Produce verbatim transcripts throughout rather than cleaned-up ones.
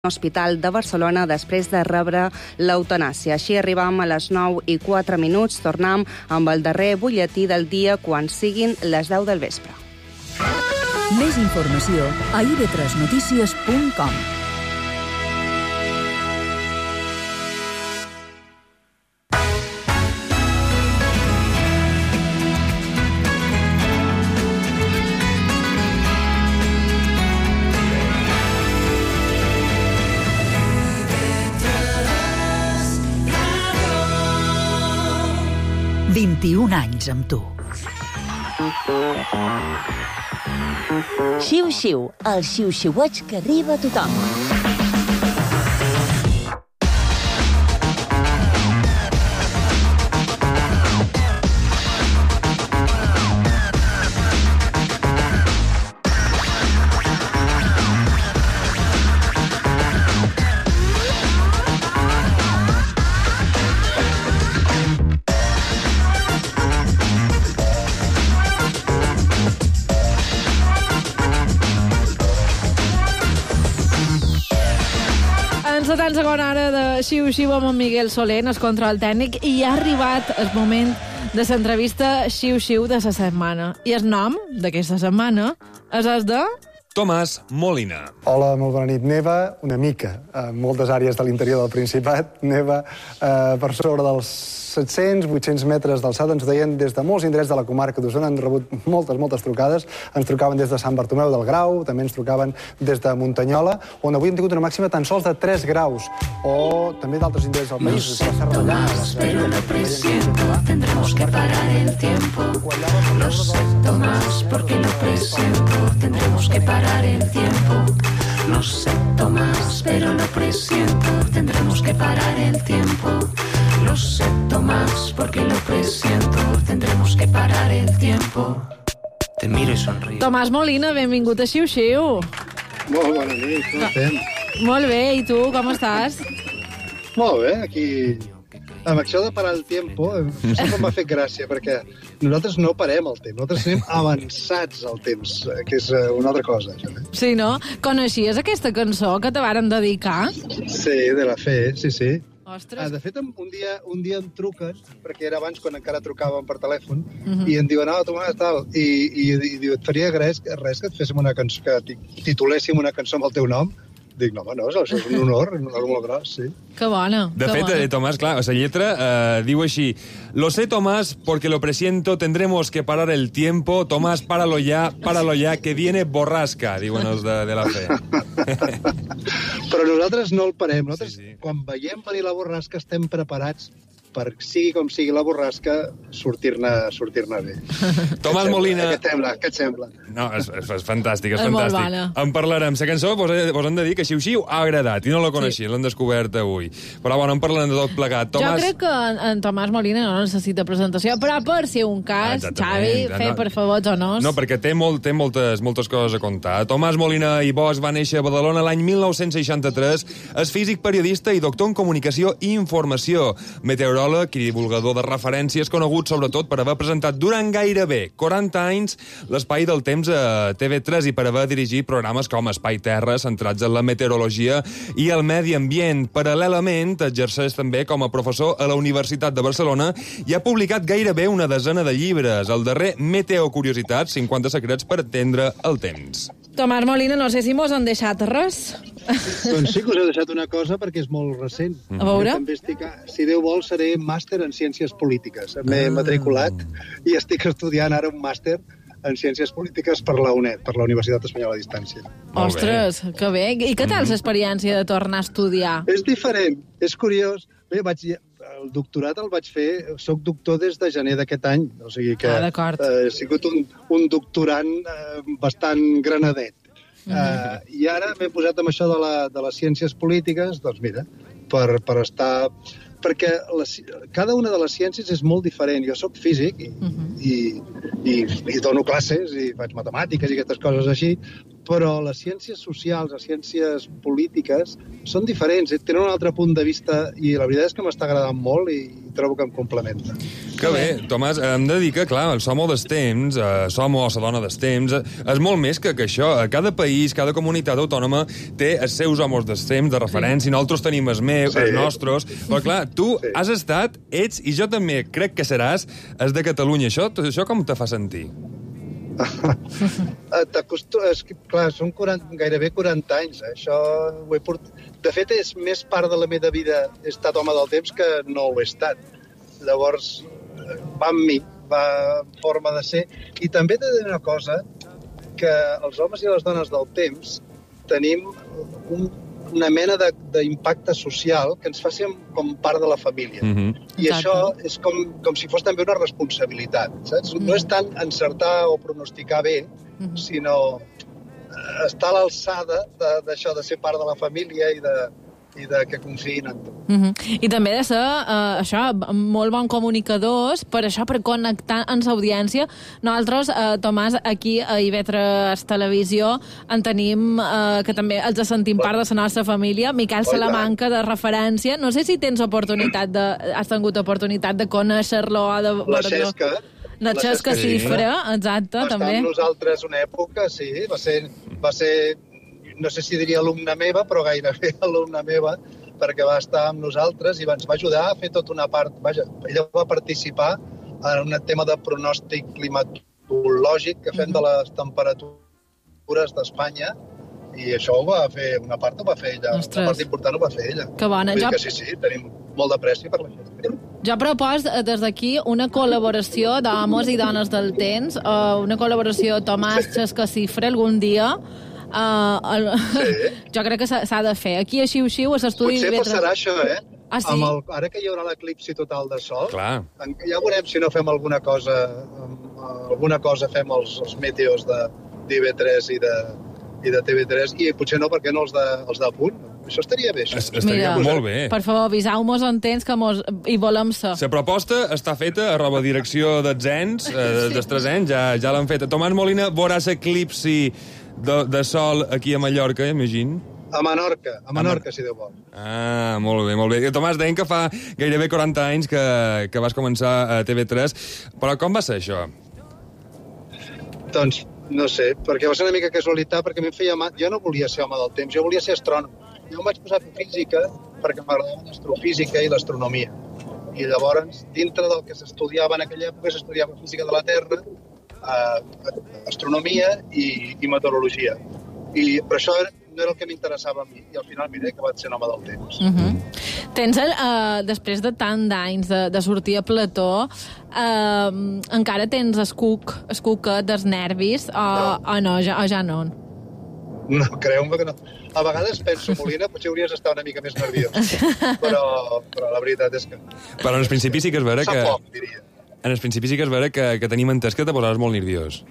Hospital de Barcelona després de rebre l'eutanàsia. Així arribam a les nou i quatre minuts. Tornem amb el darrer butlletí del dia quan siguin les deu del vespre. Més informació a i ve tres notícies punt com. vint-i-un anys amb tu. Xiu-xiu, el xiu-xiueig que arriba a tothom. setanta segons ara de xiu-xiu amb en Miguel Soler, el control tècnic, i ha arribat el moment de l'entrevista xiu-xiu de la setmana. I el nom d'aquesta setmana és el de... Tomàs Molina. Hola, molt bona nit. Neva una mica en moltes àrees de l'interior del Principat. Neva eh, per sobre dels set-cents vuit-cents metres d'alçada. Ens ho deien des de molts indrets de la comarca d'Osona. Han rebut moltes, moltes trucades. Ens trucaven des de Sant Bartomeu del Grau, també ens trucaven des de Muntanyola, on avui hem tingut una màxima tan sols de tres graus. O també d'altres indrets del país. No sé, Tomás, pero lo presiento. Tendremos que parar el tiempo. Lo sé, Tomás, porque lo presiento. Tendremos que parar el tiempo. No sé, Tomás, pero lo presiento. Tendremos que parar el tiempo. Lo sé, Tomás, porque lo presiento. Tendremos que parar el tiempo. Te miro y sonrío. Tomàs Molina, benvingut a Xiu-Xiu. Molt bona nit, com estem? Molt bé, i tu, com estàs? Molt bé, aquí... Amb això de parar el tiempo, sempre m'ha fet gràcia, perquè nosaltres no parem el temps, nosaltres anem avançats al temps, que és una altra cosa. Sí, no? Coneixies aquesta cançó que te varen dedicar? Sí, de la Fe, sí, sí. Ostres. De fet, un dia, un dia em truquen, perquè era abans quan encara trucàvem per telèfon, uh-huh. i em diuen, no, Tomàs, tal, i, i, i diu, et faria res, res que et féssim una cançó, que tituléssim una cançó amb el teu nom? Dic, no, no, això és un honor, un honor molt gros, sí. Que bona. De que fet, bona. Eh, Tomàs, clar, la lletra eh, diu així: lo sé, Tomás, porque lo presiento, tendremos que parar el tiempo. Tomás, páralo ya, páralo ya, que viene borrasca, diuen els de, de la Fe. Però nosaltres no el parem. Nosaltres, sí, sí. Quan veiem venir la borrasca, estem preparats per, sigui com sigui la borrasca, sortir-ne sortir-ne bé. Tomàs Molina... Què et sembla? Què et sembla? No, és, és, és fantàstic, és, és fantàstic. Bona. En parlarem. La cançó vos, vos hem de dir que Xiu-Xiu ha agradat, i no la coneixia, sí. L'hem descobert avui. Però bueno, en parlarem de tot plegat. Tomàs... Jo crec que en, en Tomàs Molina no necessita presentació, però per si un cas, Xavi, no, fer no, per favor els honors. No, perquè té, molt, té moltes, moltes coses a contar. Tomàs Molina i Bosch va néixer a Badalona l'any mil nou-cents seixanta-tres. És físic, periodista i doctor en comunicació i informació. Meteoròleg i divulgador de referències, conegut sobretot per haver presentat durant gairebé quaranta anys l'Espai del Temps a T V tres i per haver dirigit programes com Espai Terra, centrats en la meteorologia i el medi ambient. Paral·lelament, exerceix també com a professor a la Universitat de Barcelona i ha publicat gairebé una desena de llibres. El darrer, Meteocuriositats, cinquanta secrets per entendre el temps. Tomàs Molina, no sé si mos han deixat res. Doncs sí que us he deixat una cosa perquè és molt recent. A veure? També estic, si Déu vol, seré màster en Ciències Polítiques. M'he ah. matriculat i estic estudiant ara un màster en Ciències Polítiques per la U N E D, per la Universitat Espanyola a Distància. Ostres, que bé. I què tal l'experiència de tornar a estudiar? És diferent, és curiós. Bé, vaig, el doctorat el vaig fer, soc doctor des de gener d'aquest any, o sigui que ah, eh, he sigut un, un doctorant eh, bastant granadet. Uh-huh. Uh, I ara m'he posat amb això de, la, de les ciències polítiques, doncs mira, per, per estar... Perquè les, cada una de les ciències és molt diferent. Jo sóc físic i, uh-huh. i, i, i dono classes i faig matemàtiques i aquestes coses així, però les ciències socials, les ciències polítiques, són diferents, tenen un altre punt de vista i la veritat és que m'està agradant molt i trobo que em complementa. Que bé, Tomàs, em de dir que, clar, el Som dels temps, eh, Som o la dona dels temps, eh, és molt més que, que això. Cada país, cada comunitat autònoma té els seus homes dels temps de referència, sí. Nosaltres tenim els meus, sí. els nostres, però clar, tu sí. has estat, ets, i jo també crec que seràs, és de Catalunya. Això, tot això com te fa sentir? és que, clar, són quaranta, gairebé quaranta anys, eh? Això ho he portat... De fet, és més part de la meva vida he estat home del temps que no ho he estat. Llavors, va amb mi, va en forma de ser. I també t'he de dir una cosa, que els homes i les dones del temps tenim un, una mena d'impacte social que ens faci com part de la família. Mm-hmm. I Exacte. Això és com, com si fos també una responsabilitat, saps? Mm-hmm. No és tant encertar o pronosticar bé, mm-hmm. sinó estar a l'alçada d'això, de ser part de la família i de, i de que confiïn en tu. Mm-hmm. I també de ser, uh, això, molt bon comunicadors, per això, per connectar amb l'audiència. Nosaltres, uh, Tomàs, aquí a I V tres Televisió, en tenim, uh, que també els sentim part de la nostra família, Miquel Salamanca, de referència. No sé si tens oportunitat de, has tingut oportunitat de conèixer-lo o de... La Xesca. La Xesca Cifra, exacte, va també. Va estar amb nosaltres una època, sí, va ser... Va ser no sé si diria alumna meva, però gairebé alumna meva, perquè va estar amb nosaltres i ens va ajudar a fer tota una part... Vaja, ella va participar en un tema de pronòstic climatològic que fem de les temperatures d'Espanya, i això ho va fer, una part ho va fer ella, Ostres. Una part important ho va fer ella. Que bona. Vull Jo... dir que sí, sí, tenim molt d'apreci per la gent. Jo propos des d'aquí una col·laboració d'homes i dones del temps, una col·laboració Tomàs Xesca Cifra algun dia. Uh, el... sí. Jo crec que s'ha de fer. Aquí a Xiu-Xiu, a l'estudi... Potser passarà això, eh? Ah, sí? Amb el, ara que hi haurà l'eclipsi total de sol, Clar. ja veurem si no fem alguna cosa, alguna cosa fem els, els meteos de d'I V tres i de, i de T V tres, i potser no, perquè no els de, els de punt. Això estaria bé. Això. Es, estaria Mira, molt bé. Per favor, aviseu-nos en temps que mos, hi volem ser. La proposta està feta a roba direcció dels ens, eh, dels tres anys, ja, ja l'han feta. Tomàs Molina veuràs eclipsi de, de sol aquí a Mallorca, imagino. A Menorca, a Menorca, si Déu vol. Ah, molt bé, molt bé. Tomàs, deien que fa gairebé quaranta anys que, que vas començar a T V tres, però com va ser això? Doncs, no sé, perquè va ser una mica casualitat, perquè a mi em feia mal... Jo no volia ser home del temps, jo volia ser astrònom. Jo em vaig posar a fer física perquè m'agradava l'astrofísica i l'astronomia. I llavors, dintre del que s'estudiava en aquella època, s'estudiava física de la Terra, eh, astronomia i, i meteorologia. I per això no era el que m'interessava a mi, i al final mira que vaig ser home del temps. Uh -huh. Tens, el, uh, després de tant d'anys de, de sortir a plató, uh, encara tens el cuc, el cuquet dels nervis, o no, o no, ja, o ja no? No, creu-me que no. A vegades penso, Molina, potser hauries d'estar una mica més nerviós, però, però la veritat és que... Però en el principi sí que és vera que... Poc, diria. En el principi sí que és vera que, que tenim entès que te posaves molt nerviós.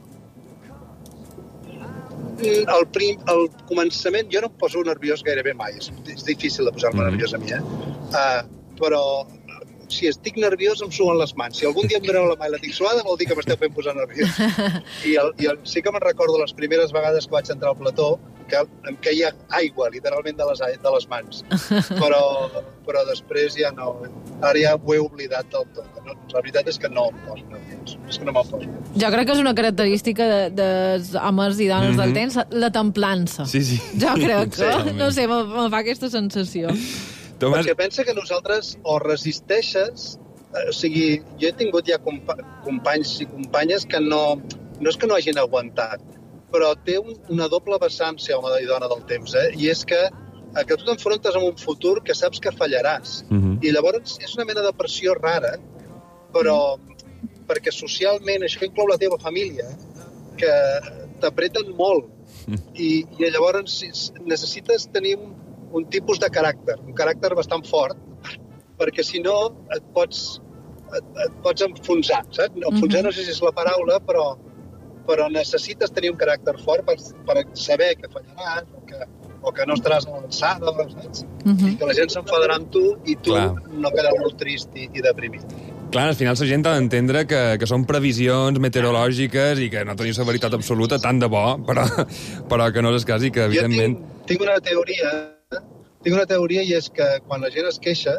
Al prim, al començament jo no em poso nerviós gairebé mai. És, és difícil de posar-me mm. nerviós a mi, eh? Uh, però si estic nerviós em suen les mans. Si algun dia em doneu la mà i la tinc suada vol dir que m'esteu fent posar nerviós. I, el, i el, sí que me'n recordo les primeres vegades que vaig entrar al plató que em queia aigua, literalment, de les, de les mans. Però, però després ja no... Ara ja ho he oblidat del tot. No, la veritat és que no em poso nerviós. És que no me'n poso. Jo crec que és una característica de, dels homes i dones mm-hmm. del temps, la templança. Sí, sí. Jo crec que, sí, no sé, me, me fa aquesta sensació. Tomàs... Perquè pensa que nosaltres o resisteixes... Eh, o sigui, jo he tingut ja compa companys i companyes que no... No és que no hagin aguantat, però té un, una doble vessant ser home i dona del temps, eh? I és que, eh, que tu t'enfrontes amb un futur que saps que fallaràs. Mm-hmm. I llavors és una mena de pressió rara, però perquè socialment això inclou la teva família, que t'apreten molt. Mm. I, I llavors necessites tenir un, un tipus de caràcter, un caràcter bastant fort, perquè si no et pots, et, et pots enfonsar, saps? Enfonsar mm-hmm. no sé si és la paraula, però però necessites tenir un caràcter fort per, per saber que fallaràs o que, o que no estaràs a l'alçada, saps? Uh-huh. I que la gent s'enfadarà amb tu i tu Clar. no quedaràs molt trist i, i deprimit. Clar, al final la gent ha d'entendre que, que són previsions meteorològiques i que no tenim la veritat absoluta, tant de bo, però, però que no és el cas i que, evidentment... Jo tinc, tinc una teoria, tinc una teoria i és que quan la gent es queixa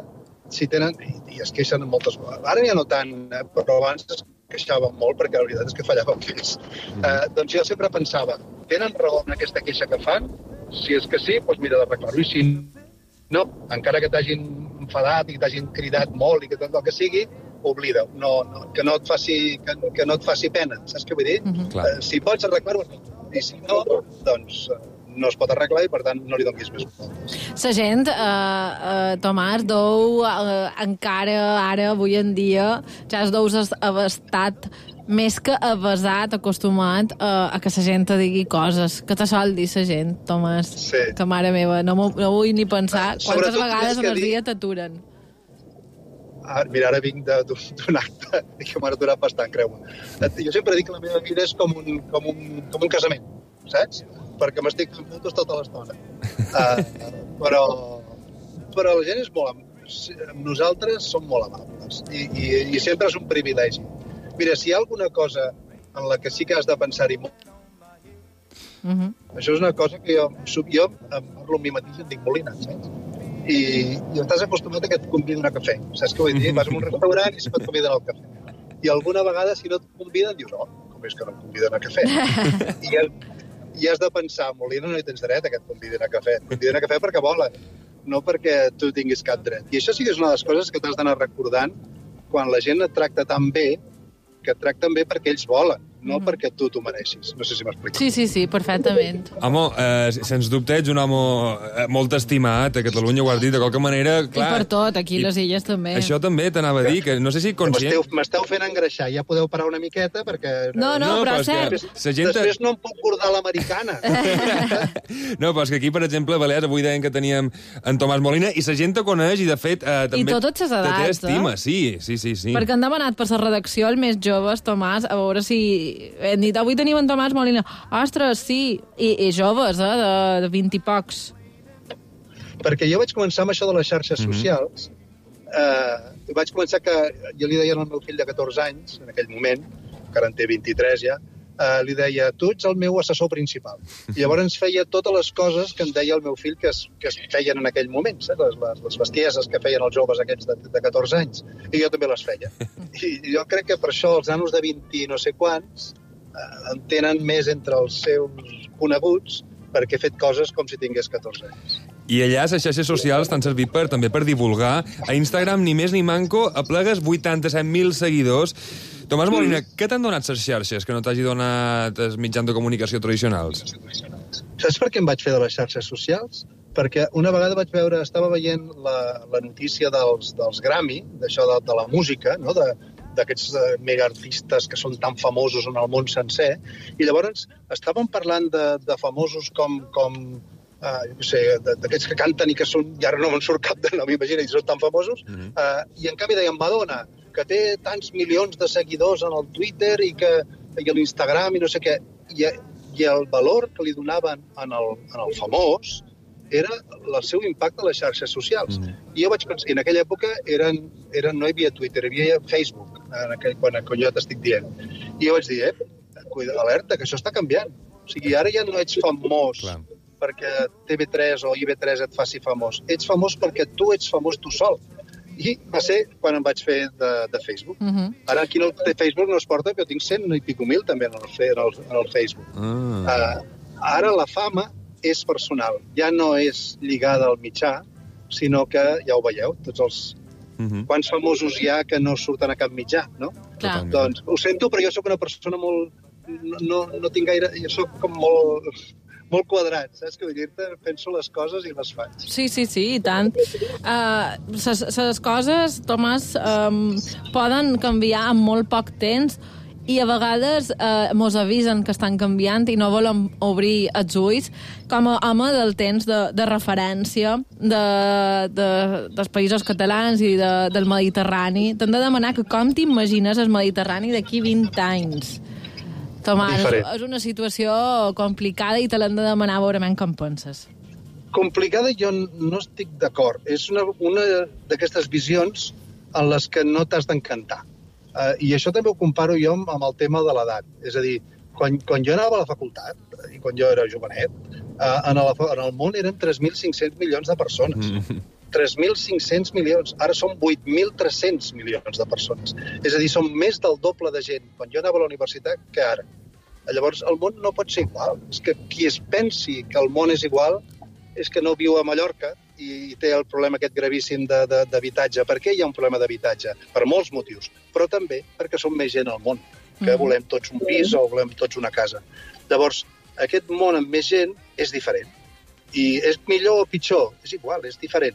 si tenen, i, i es queixen moltes vegades. Ara ja no tant, eh, però abans es queixaven molt perquè la veritat és que fallaven fills. Eh, doncs jo sempre pensava, tenen raó en aquesta queixa que fan? Si és que sí, doncs mira d'arreglar-ho. I si no, encara que t'hagin enfadat i que t'hagin cridat molt i que tot el que sigui, oblida-ho. No, no, que, no et faci, que, que no et faci pena, saps què vull dir? Mm-hmm. Eh, si pots arreglar-ho, i si no, doncs no es pot arreglar i, per tant, no li donis més voltes. La gent, eh, eh, Tomàs, deu eh, encara ara, avui en dia, ja es deus haver estat més que avasat, acostumat eh, a que la gent te digui coses. Que te sol dir la gent, Tomàs? Sí. Que mare meva, no, no vull ni pensar Eh, quantes sobretot vegades més que en el dir- dia t'aturen. Ah, mira, ara vinc de- d'un d'un acte i que m'ha durat bastant, creu-me. Eh, Jo sempre dic que la meva vida és com un, com un, com un casament, saps? Perquè m'estic fent fotos tota l'estona. Uh, però, però la gent és molt... am- amb nosaltres som molt amables i, i, i sempre és un privilegi. Mira, si hi ha alguna cosa en la que sí que has de pensar-hi molt, Uh-huh. això és una cosa que jo, jo em parlo amb mi mateix i em dic Molina, saps? I, i estàs acostumat a que et convidin a cafè. Saps què vull dir? Vas a un restaurant i se't conviden al cafè. I alguna vegada, si no et conviden, dius, oh, com és que no em conviden a cafè? I, I has de pensar, Molina, no hi tens dret a que et convidin a cafè. Et conviden a cafè perquè volen, no perquè tu tinguis cap dret. I això sí que és una de les coses que t'has d'anar recordant quan la gent et tracta tan bé, que et tracten bé perquè ells volen, no mm-hmm. perquè tu t'ho mereixis. No sé si m'explico. Sí, sí, sí, perfectament. Home, eh, sens dubte ets un home eh, molt estimat a Catalunya, ho has dit, de qualque manera, clar... I per tot, aquí I les illes també. Això també t'anava a dir, que no sé si conscient... M'esteu, m'esteu fent engreixar, ja podeu parar una miqueta, perquè... No, no, No, però però és és que- cert. Després, La gent- després no em puc bordar l'americana. No, però és que aquí, per exemple, a Balears, avui deien que teníem en Tomàs Molina, i la gent te coneix, i de fet... Eh, també totes les te té edats, estima, eh? sí, sí, sí, sí. Perquè han demanat per la redacció el més joves, Tomàs, a veure si... Hem dit, avui tenim en Tomàs Molina. Ostres, sí, i, i joves, eh, de, de vint i pocs. Perquè jo vaig començar amb això de les xarxes Mhm. socials. Eh, vaig començar que... Jo li deia al meu fill de catorze anys, en aquell moment, que ara en té vint-i-tres ja, eh, li deia, tu ets el meu assessor principal. I llavors feia totes les coses que em deia el meu fill que es, que es feien en aquell moment, saps? Les, les, les bestieses que feien els joves aquests de, de catorze anys. I jo també les feia. I jo crec que per això els nanos de vint i no sé quants eh, en tenen més entre els seus coneguts perquè he fet coses com si tingués catorze anys. I allà les xarxes socials t'han servit per, també per divulgar. A Instagram, ni més ni manco, aplegues vuitanta-set mil seguidors. Tomàs Molina, mm. què t'han donat les xarxes que no t'hagi donat els mitjans de comunicació tradicionals? Saps per què em vaig fer de les xarxes socials? Perquè una vegada vaig veure, estava veient la, la notícia dels, dels Grammy, d'això de, de la música, no? de, d'aquests uh, megaartistes que són tan famosos en el món sencer, i llavors estaven parlant de, de famosos com, com uh, jo sé, d'aquests que canten i que són, i ara no me'n surt cap de nom, imagina, i són tan famosos, mm-hmm. uh, i en canvi deien Madonna, que té tants milions de seguidors en el Twitter i, que, i a l'Instagram i no sé què, i, i el valor que li donaven en el, en el famós era el seu impacte a les xarxes socials. Mm. I jo vaig pensar, en aquella època eren, eren, no hi havia Twitter, hi havia Facebook, en aquell, quan, quan jo t'estic dient. I jo vaig dir, eh, cuida, alerta, que això està canviant. O sigui, ara ja no ets famós Clar. perquè T V tres o I V tres et faci famós. Ets famós perquè tu ets famós tu sol. I va ser quan em vaig fer de, de Facebook. Uh-huh. Ara aquí no, de Facebook no es porta, que jo tinc cent i pico mil també en el, en el, en el Facebook. Ah. Uh, ara la fama és personal, ja no és lligada al mitjà, sinó que, ja ho veieu, tots els... Uh-huh. Quants famosos hi ha que no surten a cap mitjà, no? Clar. Doncs ho sento, però jo sóc una persona molt... No, no, no tinc gaire... Jo sóc com molt, molt quadrat, saps què vull dir-te? Penso les coses i les faig. Sí, sí, sí, i tant. Uh, ses, ses coses, Tomàs, um, poden canviar en molt poc temps, i a vegades eh, mos avisen que estan canviant i no volen obrir els ulls, com a home del temps de, de referència de, de, dels països catalans i de, del Mediterrani. T'hem de demanar que com t'imagines el Mediterrani d'aquí vint anys. Tomàs, Diferent. és una situació complicada i te l'hem de demanar a veure com penses. Complicada jo no estic d'acord. És una, una d'aquestes visions en les que no t'has d'encantar. Uh, I això també ho comparo jo amb, amb el tema de l'edat. És a dir, quan, quan jo anava a la facultat, i quan jo era jovenet, uh, en, el, en el món eren tres mil cinc-cents milions de persones. Mm. tres mil cinc-cents milions, ara són vuit mil tres-cents milions de persones. És a dir, són més del doble de gent quan jo anava a la universitat que ara. Llavors, el món no pot ser igual. És que qui es pensi que el món és igual és que no viu a Mallorca i té el problema aquest gravíssim d'habitatge. Per què hi ha un problema d'habitatge? Per molts motius, però també perquè som més gent al món, que volem tots un pis o volem tots una casa. Llavors, aquest món amb més gent és diferent. I és millor o pitjor? És igual, és diferent.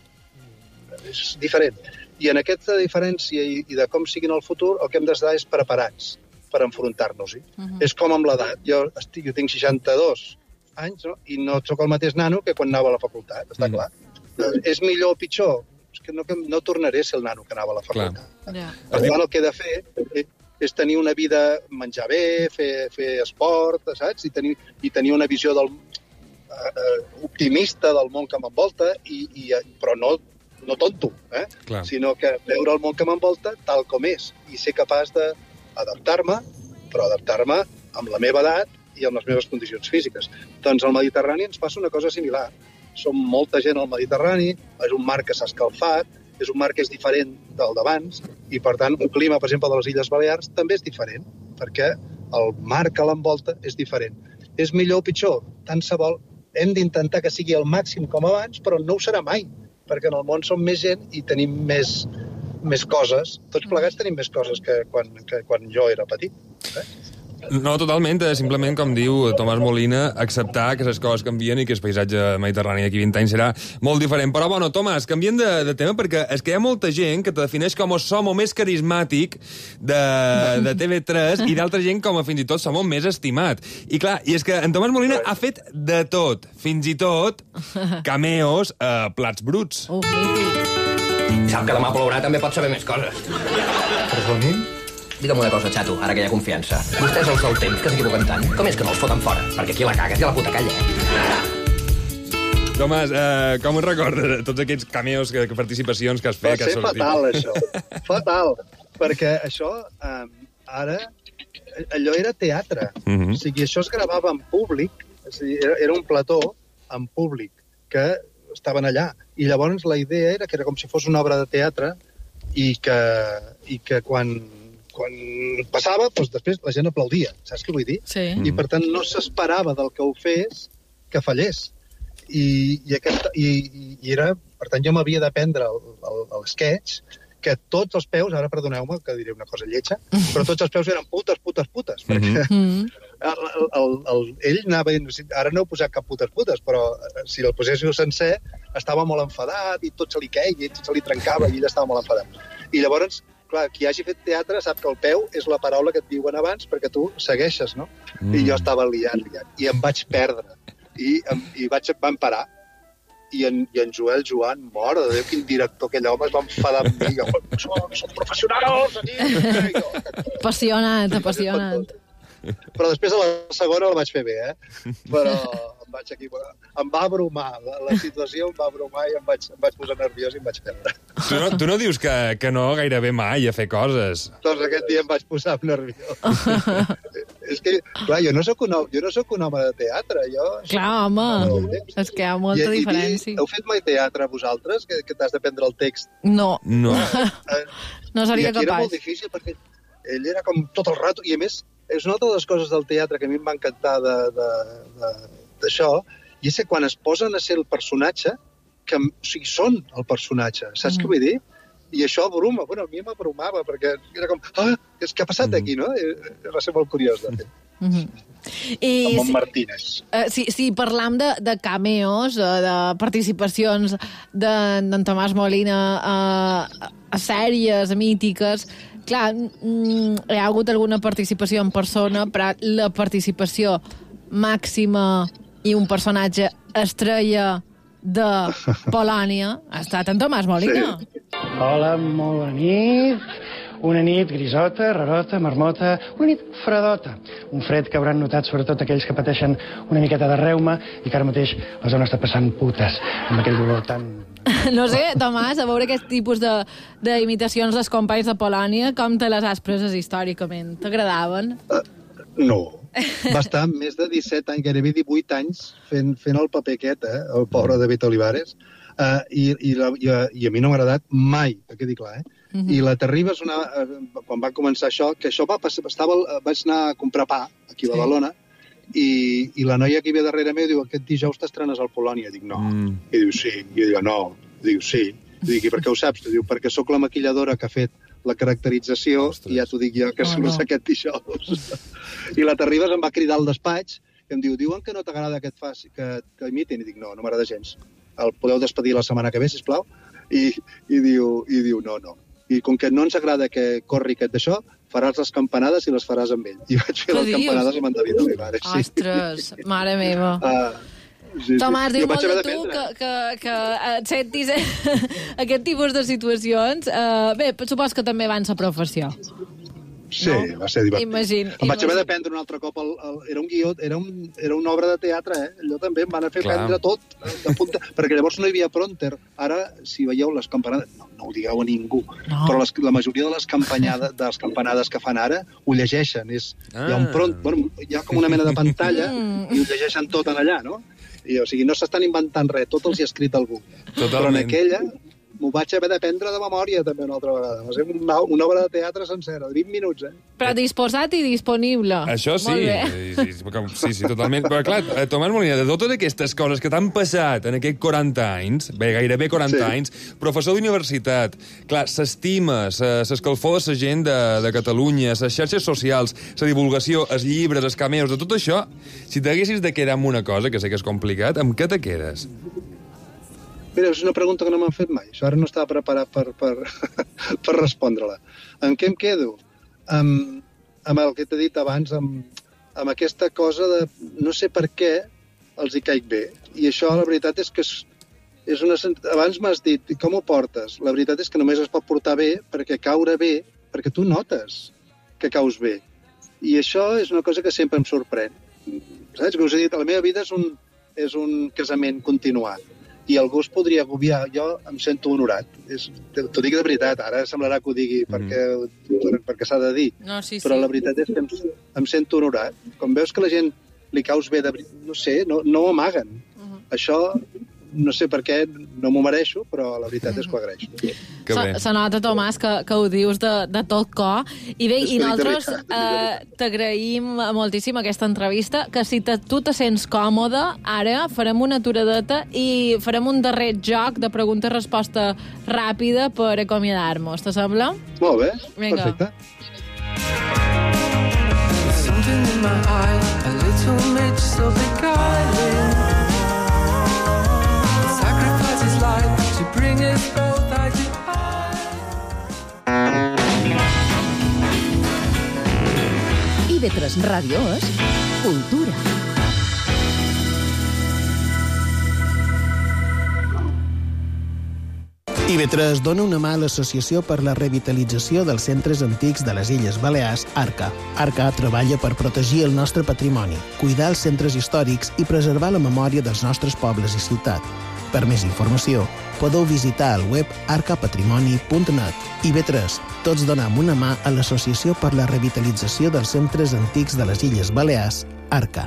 És diferent. I en aquesta diferència i de com sigui en el futur, el que hem d'estar és preparats per enfrontar-nos-hi. Uh-huh. És com amb l'edat. Jo, estic, jo tinc seixanta-dos anys, no? I no soc el mateix nano que quan anava a la facultat, està uh-huh. clar. És millor o pitjor? És que no, no tornaré a ser el nano que anava a la facultat. Yeah. Per tant, el que he de fer és tenir una vida, menjar bé, fer, fer esport, saps? I tenir, i tenir una visió del, uh, optimista del món que m'envolta, i, i, però no, no tonto, eh? Sinó que veure el món que m'envolta tal com és i ser capaç d'adaptar-me, però adaptar-me amb la meva edat i amb les meves condicions físiques. Doncs al Mediterrani ens passa una cosa similar. Som molta gent al Mediterrani, és un mar que s'ha escalfat, és un mar que és diferent del d'abans, i per tant un clima, per exemple, de les Illes Balears també és diferent, perquè el mar que l'envolta és diferent. És millor o pitjor? Tant se vol. Hem d'intentar que sigui el màxim com abans, però no ho serà mai, perquè en el món som més gent i tenim més, més coses. Tots plegats tenim més coses que quan, que quan jo era petit. Eh? No, totalment. Simplement, com diu Tomàs Molina, acceptar que les coses canvien i que el paisatge mediterrani d'aquí vint anys serà molt diferent. Però, bueno, Tomàs, canviem de, de tema, perquè és que hi ha molta gent que te defineix com a som més carismàtic de, de T V tres i d'altra gent com a fins i tot som més estimat. I clar, i és que en Tomàs Molina ha fet de tot, fins i tot cameos a Plats Bruts. Uh, mític. Sap que demà plourà també pot saber més coses. Perdoni? Digue'm una cosa, xato, ara que hi ha confiança. Vostès, els del temps, que s'equivoquen tant, com és que no els foten fora? Perquè aquí la cagues i la puta calla, eh? Tomàs, eh, com us recordes tots aquests cameos, que, que participacions que has fet? Va ser fatal, això. Fatal. Perquè això, eh, ara, allò era teatre. Uh-huh. O sigui, això es gravava en públic, o sigui, era, era un plató en públic, que estaven allà. I llavors la idea era que era com si fos una obra de teatre i que, i que quan... quan passava, doncs després la gent aplaudia, saps què vull dir? Sí. I per tant no s'esperava del que ho fes que fallés. I, i, aquest, i, i era, per tant jo m'havia d'aprendre el, el, el sketch, que tots els peus, ara perdoneu-me que diré una cosa lletja, però tots els peus eren putes, putes, putes, perquè mm-hmm. el, el, el, el, ell anava, ara no he posat cap putes, putes, però si el poséssiu sencer estava molt enfadat i tot se li queia, i tot se li trencava i ell estava molt enfadat. I llavors, clar, qui hagi fet teatre sap que el peu és la paraula que et diuen abans perquè tu segueixes, no? Mm. I jo estava liant, liant. I em vaig perdre. I, i vaig, van parar. I en, i en Joel Joan, mort de Déu, quin director, aquell home es va enfadar amb mi. Jo, som, som professionals, aquí! Apassionat, apassionat. Però després a la segona la vaig fer bé, eh? Però em vaig aquí... Em va abrumar, la, la situació em va abrumar i em vaig, em vaig posar nerviós i em vaig perdre. Tu no, tu no dius que, que no gairebé mai a fer coses. Doncs aquest dia em vaig posar nerviós. És que, clar, jo no soc un, jo no soc un home de teatre. Jo clar, home, no, és que hi ha molta I, diferència. I, heu fet mai teatre vosaltres, que, que t'has de prendre el text? No. No, eh, no seria capaç. I aquí era molt difícil perquè ell era com tot el rato, i a més és una altra de les coses del teatre que a mi em va encantar d'això, i és que quan es posen a ser el personatge, que, o sigui, són el personatge, saps mm. què vull dir? I això abruma, bueno, a mi m'abrumava, perquè era com, ah, què ha passat aquí, no? I va ser molt curiós de fer. Mm-hmm. I amb en si, Martínez. Uh, si, si parlam de, de cameos, uh, de participacions d'en de, Tomàs Molina uh, a sèries mítiques, clar, mm, hi ha hagut alguna participació en persona, però la participació màxima i un personatge estrella de Polònia ha estat en Tomàs Molina. Sí. Hola, molt bona nit. Una nit grisota, rarota, marmota, una nit fredota. Un fred que hauran notat sobretot aquells que pateixen una miqueta de reuma i que ara mateix les han estat passant putes amb aquell dolor tan... No sé, Tomàs, a veure aquest tipus d'imitacions dels companys de Polònia, com te les has preses històricament? T'agradaven? Uh, no. Va estar més de disset anys, gairebé divuit anys, fent, fent el paper aquest, eh? El pobre David Olivares. Uh, i, i, la, i, a, I a mi no m'ha agradat mai, que quedi clar, eh? Uh-huh. I la Terribas, una, quan va començar això, que això va passar, estava, vaig anar a comprar pa aquí a Badalona, sí. i, i la noia que hi havia darrere meu diu, aquest dijous t'estrenes al Polònia. Dic, no. Mm. I diu, sí. I jo dic, no. Diu, sí. Dic, i per què ho saps? Diu, perquè sóc la maquilladora que ha fet la caracterització, Ostres. I ja t'ho dic jo, que oh, no. aquest dijous. I la Terribas em va cridar al despatx i em diu, diuen que no t'agrada que et faci, que, que imitin. I dic, no, no m'agrada gens. El podeu despedir la setmana que ve, sisplau? I, i, diu, i diu, no, no. I com que no ens agrada que corri aquest d'això, faràs les campanades i les faràs amb ell. I vaig fer les dius? campanades amb en David Olivares. Sí. Ostres, mare meva. Uh, sí, Tomàs, sí. diu molt de tu que, que, que et sentis eh, aquest tipus de situacions. Uh, bé, supos que també van ser professió. Sí, no? Va ser divertit. Imagine, em vaig haver de prendre un altre cop. El, el, era un guió, era, un, era una obra de teatre, eh? Allò també em van fer Clar. prendre tot. De punta, perquè llavors no hi havia pronter. Ara, si veieu les campanades... No, no ho digueu a ningú. No. Però les, la majoria de les, de les campanades que fan ara ho llegeixen. És, ah. hi, ha un pront, bueno, hi ha com una mena de pantalla i ho llegeixen tot en allà, no? I, o sigui, no s'estan inventant res. Tot els hi ha escrit algú. Totalment. Però en aquella... m'ho vaig haver de prendre de memòria també una altra vegada. Va ser una, una obra de teatre sencera, de vint minuts, eh? Però disposat i disponible. Això sí, sí, sí, sí, sí, totalment. Però clar, Tomàs Molina, de totes aquestes coses que t'han passat en aquests quaranta anys, bé, gairebé quaranta sí. anys, professor d'universitat, clar, s'estima, s'escalfor de la gent de, de Catalunya, les xarxes socials, la divulgació, els llibres, els cameos, de tot això, si t'haguessis de quedar amb una cosa, que sé que és complicat, amb què te quedes? Mira, és una pregunta que no m'han fet mai. Això ara no estava preparat per, per, per respondre-la. En què em quedo? Amb, amb el que t'he dit abans, amb, amb aquesta cosa de no sé per què els hi caic bé. I això, la veritat, és que és, és una... Abans m'has dit, com ho portes? La veritat és que només es pot portar bé perquè caure bé, perquè tu notes que caus bé. I això és una cosa que sempre em sorprèn. Saps? Que us he dit, la meva vida és un, és un casament continuat. I algú es podria agobiar. Jo em sento honorat. És, t'ho dic de veritat. Ara semblarà que ho digui mm. perquè, perquè s'ha de dir. No, sí, Però sí. la veritat és que em, em sento honorat. Com veus que la gent li caus bé, de, no sé, no, no ho amaguen. Uh-huh. Això, no sé per què, no m'ho mereixo, però la veritat és que ho agraeixo. Se, se nota, Tomàs, que, que ho dius de, de tot cor. I bé, i nosaltres eh, t'agraïm moltíssim aquesta entrevista, que si te, tu te sents còmode, ara farem una aturadeta i farem un darrer joc de pregunta-resposta ràpida per acomiadar-nos. Te sembla? Molt bé, Vinga. Perfecte. Something in my eye, a little mitch so beguiling. Sacrifices life to bring us both eye to I V tres Ràdio és cultura. I V tres dona una mà a l'Associació per la Revitalització dels Centres Antics de les Illes Balears, ARCA. ARCA treballa per protegir el nostre patrimoni, cuidar els centres històrics i preservar la memòria dels nostres pobles i ciutats. Per més informació, podeu visitar el web arca patrimoni punt net. I V tres, tots donem una mà a l'Associació per la Revitalització dels Centres Antics de les Illes Balears, ARCA.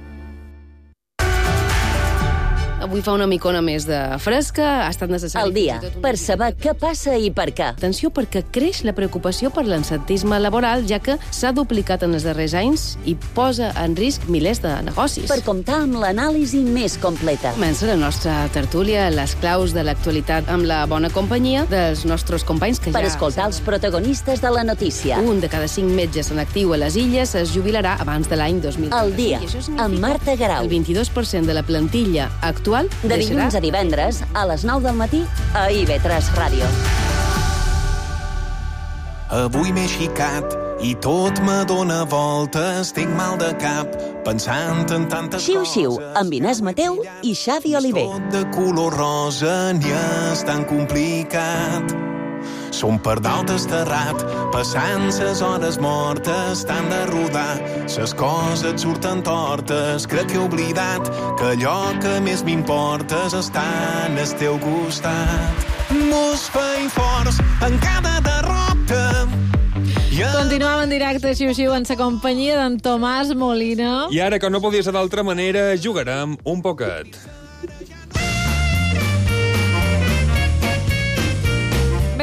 Avui fa una micona més de fresca, ha estat necessari... El dia, per saber què passa i per què. Atenció, perquè creix la preocupació per l'absentisme laboral, ja que s'ha duplicat en els darrers anys i posa en risc milers de negocis. Per comptar amb l'anàlisi més completa. Comença la nostra tertúlia, les claus de l'actualitat, amb la bona companyia dels nostres companys que per ja... Per escoltar els protagonistes de la notícia. Un de cada cinc metges en actiu a les illes es jubilarà abans de l'any dos mil trenta. El dia, amb Marta Garau. El vint-i-dos per cent de la plantilla actual de dilluns a divendres, a les nou del matí, a I V tres Ràdio. Avui m'he xicat i tot me dóna voltes, tinc mal de cap, pensant en tantes Xiu, coses. xiu, amb Inés Mateu i Xavi Oliver. Tot de color rosa ni és tan complicat. Som per dalt esterrat, passant ses hores mortes, tant de rodar, ses coses et surten tortes. Crec que he oblidat que allò que més m'importa és estar al teu costat. Mos feim forts en cada derrota. Continuem en directe, xiu-xiu, en la companyia d'en Tomàs Molina. I ara, que no podia ser d'altra manera, jugarem un poquet.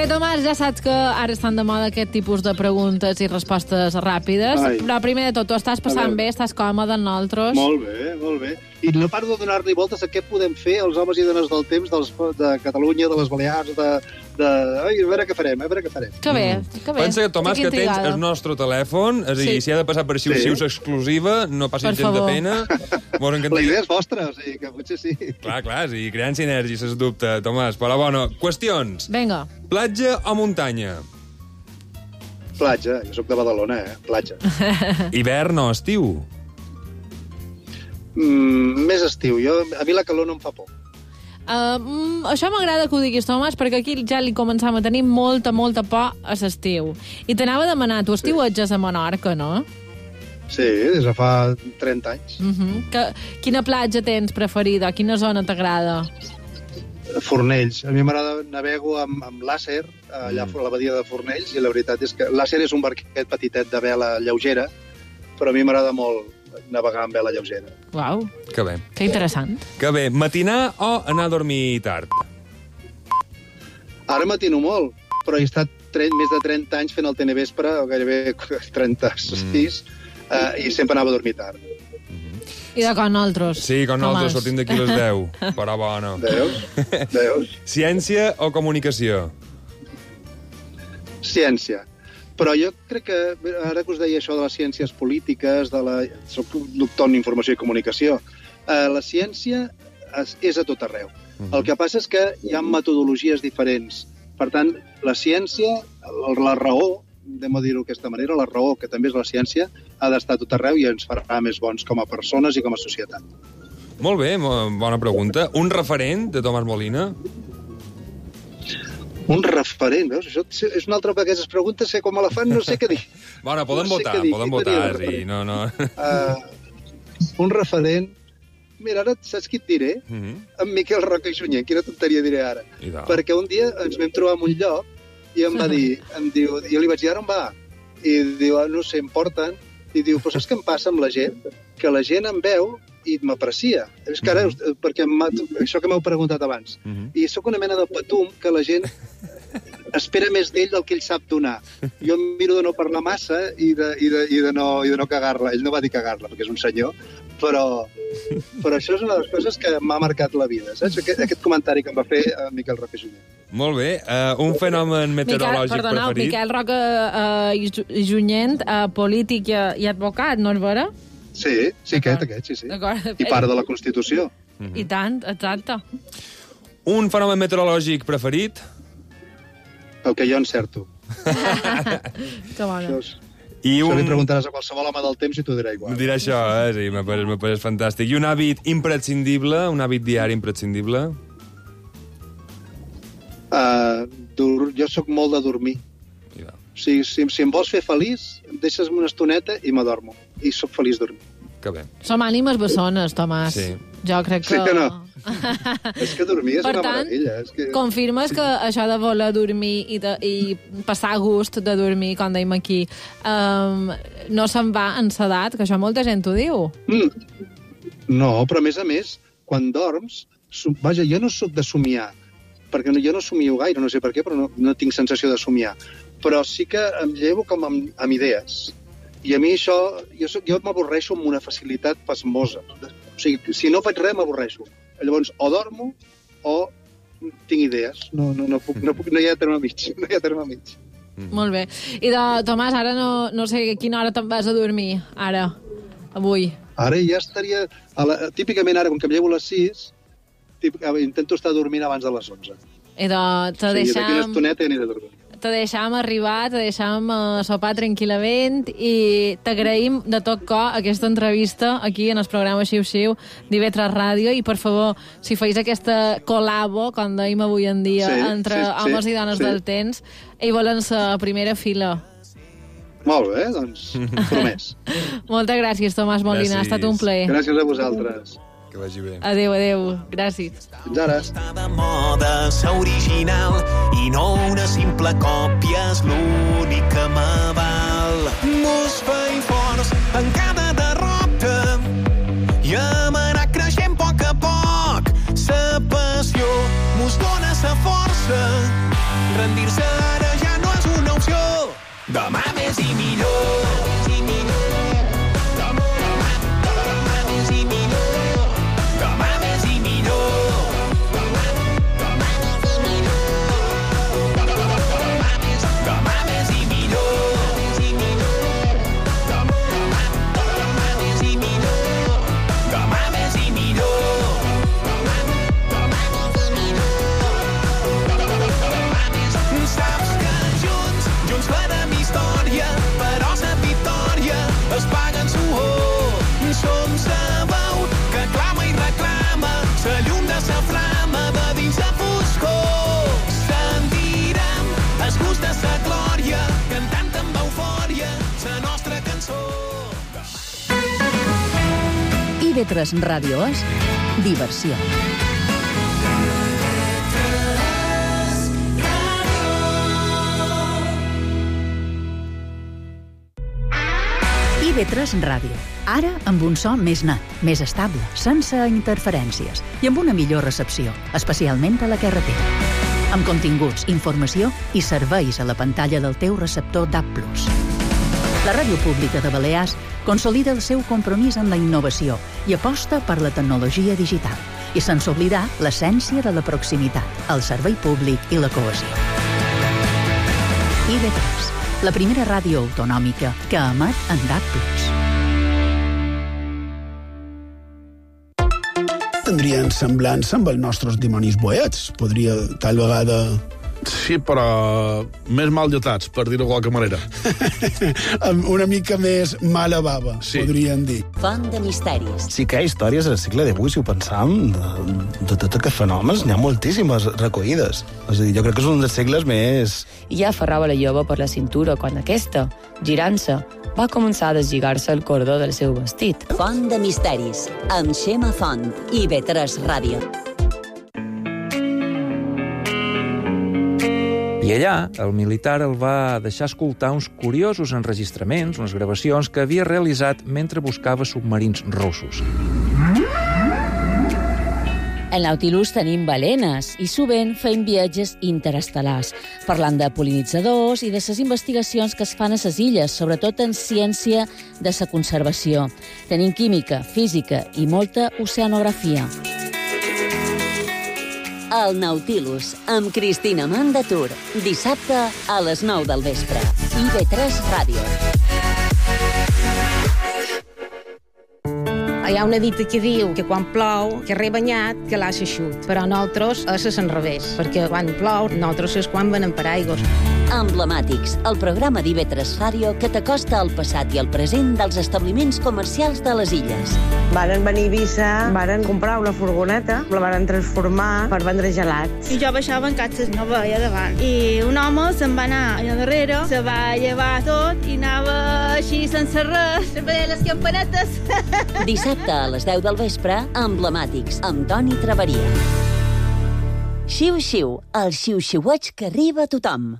Bé, Tomàs, ja saps que ara estan de moda aquest tipus de preguntes i respostes ràpides, Ai. però primer de tot, tu estàs passant bé, estàs còmode amb nosaltres? Molt bé, molt bé. I no paro de donar-li voltes a què podem fer els homes i dones del temps dels, de Catalunya, de les Balears, de... de... Ai, a veure què farem, a veure què farem. Que bé, que bé. Pensa, Tomàs, que tens el nostre telèfon, és a dir, Sí. si ha de passar per xiu-xius Sí. exclusiva, no passi Per gent de favor. pena. Mos La encantaria. idea és vostra, o sigui que potser sí. Clar, clar, sí, creant sinergies, sens dubte, Tomàs. Però bueno, qüestions. Vinga. Platja o muntanya? Platja, jo sóc de Badalona, eh? Platja. Hivern o estiu? Mm, més estiu. Jo, a mi la calor no em fa por. Uh, mm, això m'agrada que ho diguis, Tomàs, perquè aquí ja li començam a tenir molta, molta por a l'estiu. I t'anava a demanar, tu estiuetges a Menorca, no? Sí, des de fa trenta anys. Uh -huh. que, quina platja tens preferida? Quina zona t'agrada? Fornells. A mi m'agrada, navego amb, amb làser, allà a la badia de Fornells, i la veritat és que làser és un barquet petitet de vela lleugera, però a mi m'agrada molt navegar amb vela lleugera. Uau, Que bé. que interessant. Que bé. Matinar o anar a dormir tard? Ara matino molt, però he estat trenta, més de trenta anys fent el tenevespre, o gairebé trenta-sis, mm. eh, i sempre anava a dormir tard. I de con nosaltres. Sí, com nosaltres Tomàs. sortim d'aquí a les deu, però bueno. Veus? Veus? Ciència o comunicació? Ciència. Però jo crec que, ara que us deia això de les ciències polítiques, de la... soc doctor en informació i comunicació, eh, la ciència és, és a tot arreu. Uh-huh. El que passa és que hi ha metodologies diferents. Per tant, la ciència, la raó, anem a dir-ho d'aquesta manera, la raó, que també és la ciència, ha d'estar a tot arreu i ens farà més bons com a persones i com a societat. Molt bé, bona pregunta. Un referent de Tomàs Molina? Un referent, veus? Això és una altra d'aquestes preguntes, sé com me la fan, no sé què dir. Bueno, poden No sé votar, què dir, poden què votar, dir, sí, no, no. Uh, un referent... Mira, ara saps qui et diré? Mm -hmm. En Miquel Roca i Junyent, quina tonteria diré ara. Perquè un dia ens vam trobar en un lloc i em va dir, em diu, jo li vaig dir, ara on va? I diu, ah, no sé, em porten. I diu, però saps què em passa amb la gent? Que la gent em veu i m'aprecia. És que ara, perquè això que m'heu preguntat abans. I sóc una mena de patum que la gent espera més d'ell del que ell sap donar. Jo em miro de no parlar massa i de, i de, i de, no, i de no cagar-la. Ell no va dir cagar-la, perquè és un senyor, però, però això és una de les coses que m'ha marcat la vida, saps? Aquest, aquest comentari que em va fer en Miquel Roca i Junyent. Molt bé. Uh, un fenomen meteorològic Miquel, perdona, preferit? Miquel Roca uh, i, i Junyent, uh, polític i, i advocat, no és vera? Sí, sí, aquest, aquest, sí, sí. D'acord. I part de la Constitució. Mm-hmm. I tant, exacte. Un fenomen meteorològic preferit? El que jo encerto. Que bona. Això, és... I un... això li preguntaràs a qualsevol home del temps i t'ho dirà igual. Dirà això, eh? Sí, m'ha pareix, pareix fantàstic. I un hàbit imprescindible, un hàbit diari imprescindible? Uh, dur... Jo sóc molt de dormir. Ja. O sigui, si, si em vols fer feliç, em deixes una estoneta i m'adormo. I sóc feliç dormint. Que bé. Som ànimes bessones, Tomàs. Sí. Jo crec que... Sí que no. És que dormir és Per una tant, meravella. És que... confirmes que això de voler dormir i, de, i passar gust de dormir, com dèiem aquí, um, no se'n va en l'edat, que això molta gent ho diu. Mm. No, però a més a més, quan dorms... Som... Vaja, jo no sóc de somiar, perquè no, jo no somio gaire, no sé per què, però no, no tinc sensació de somiar. Però sí que em llevo com amb, amb idees. I a mi això... Jo, soc, jo m'avorreixo amb una facilitat pasmosa. O sigui, si no faig res, m'avorreixo. Llavors, o dormo o tinc idees. No, no, no, puc, no, puc, no hi ha terme mig. No hi ha terme mig. Mm. Molt bé. I de Tomàs, ara no, no sé a quina hora te'n vas a dormir, ara, avui. Ara ja estaria... A la, típicament ara, com que em llevo a les sis, típic, intento estar dormint abans de les onze. I de, te o sigui, deixam... d'aquí una estoneta ja aniré a dormir. Te deixam arribar, te deixam uh, sopar tranquil·lament i t'agraïm de tot cor aquesta entrevista aquí en el programa Xiu Xiu d'I V tres Ràdio i, per favor, si feis aquesta col·labo, com dèiem avui en dia, sí, entre sí, homes sí, i dones sí. del temps, i volen la primera fila. Molt bé, doncs, promès. Moltes gràcies, Tomàs Molina, ha estat un plaer. Gràcies a vosaltres. Que vagi bé. Adéu, adéu. Gràcies. Fins ara. Està de moda ser original i no una simple còpia és l'únic que m'aval. Mos feim forts en cada derrota i hem anat creixent a poc a poc. Sa passió mos dona sa força Rendir-se ara ja no és una opció. Demà més i millor. Més i millor. Demà, demà, demà més i millor. Demà més i millor. Demà, demà més i millor. Demà més, demà més i millor. Més i millor. Demà, demà més i millor. Demà més i millor. Demà, demà més i millor. Saps que junts, junts farem història, però sa victòria es paga en suor. Som sa veu que clama i reclama, sa llum de sa flama de dins la foscor. Sentirem el gust de sa glòria, cantant amb eufòria sa nostra cançó. I V tres Ràdio és diversió. I V tres Ràdio. Ara amb un so més net, més estable, sense interferències i amb una millor recepció, especialment a la carretera. Amb continguts, informació i serveis a la pantalla del teu receptor D A B plus. La Ràdio Pública de Balears consolida el seu compromís amb la innovació i aposta per la tecnologia digital, i sense oblidar l'essència de la proximitat, el servei públic i la cohesió. I V tres, la primera ràdio autonòmica que emet en D A B plus. Tindrien semblança amb els nostres dimonis boets. Podria, tal vegada... Sí, però més mal lletats, per dir-ho de qualque manera. Una mica més mala bava, sí. Podríem dir. Font de misteris. Sí que hi ha històries al segle divuit, si ho pensam, de, de tot aquests fenòmens, n'hi ha moltíssimes recollides. És a dir, jo crec que és un dels segles més... I ja aferrava la jove per la cintura quan aquesta, girant-se, va començar a deslligar-se el cordó del seu vestit. Font de misteris, amb Xema Font, I V tres Ràdio. I allà, el militar el va deixar escoltar uns curiosos enregistraments, unes gravacions que havia realitzat mentre buscava submarins russos. En Nautilus tenim balenes i sovint fem viatges interestel·lars, parlant de pol·linitzadors i de les investigacions que es fan a les illes, sobretot en ciència de la conservació. Tenim química, física i molta oceanografia. El Nautilus, amb Cristina Mandatur, dissabte a les nou del vespre. I V tres Ràdio. Hi ha una dita que diu que quan plou, que re banyat, que l'ha eixut. Però nosaltres és l'enrevés, perquè quan plou, nosaltres és quan venen per aigües. Emblemàtics, el programa d'I V tres Ràdio que t'acosta al passat i al present dels establiments comercials de les illes. Varen venir a Eivissa, varen comprar una furgoneta, la varen transformar per vendre gelats. I jo baixava en catxes, no veia davant. I un home se'n va anar allà darrere, se va llevar tot i anava així sense res, veia les campanetes. Dissabte a les deu del vespre, Emblemàtics, amb Toni Traveria. Xiu-xiu, el xiu-xiueig que arriba a tothom.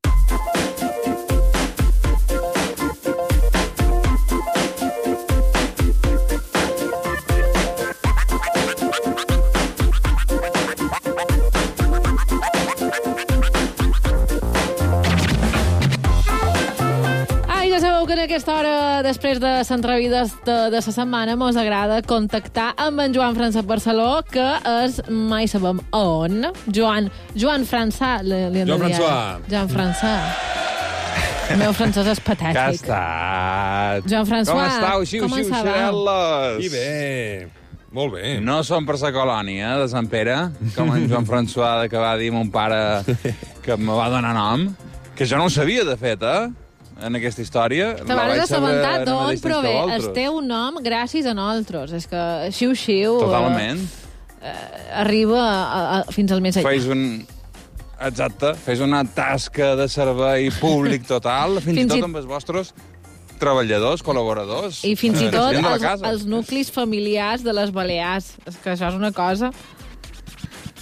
Que en aquesta hora, després de l'entrevista de, de la setmana, mos agrada contactar amb en Joan Francesc Barceló, que és, mai sabem on, Joan, Joan Francà, li, li Joan François. Joan Francà. El meu francès és patètic. Que ha estat? Joan François, com estàu, xiu, com xiu, se va? xirel·les? I bé, molt bé. No som per la colònia de Sant Pere, com en Joan François, que va dir mon pare que me va donar nom, que jo no ho sabia, de fet, eh? En aquesta història. Te vas assabentar d'on prové el teu nom gràcies a nosaltres. És que xiu-xiu... Totalment. Eh, arriba a, a, fins al més allà. Fes un... Exacte. Fes una tasca de servei públic total, fins, fins i tot i... amb els vostres treballadors, col·laboradors. I fins i tot els, els nuclis familiars de les Balears. És que això és una cosa...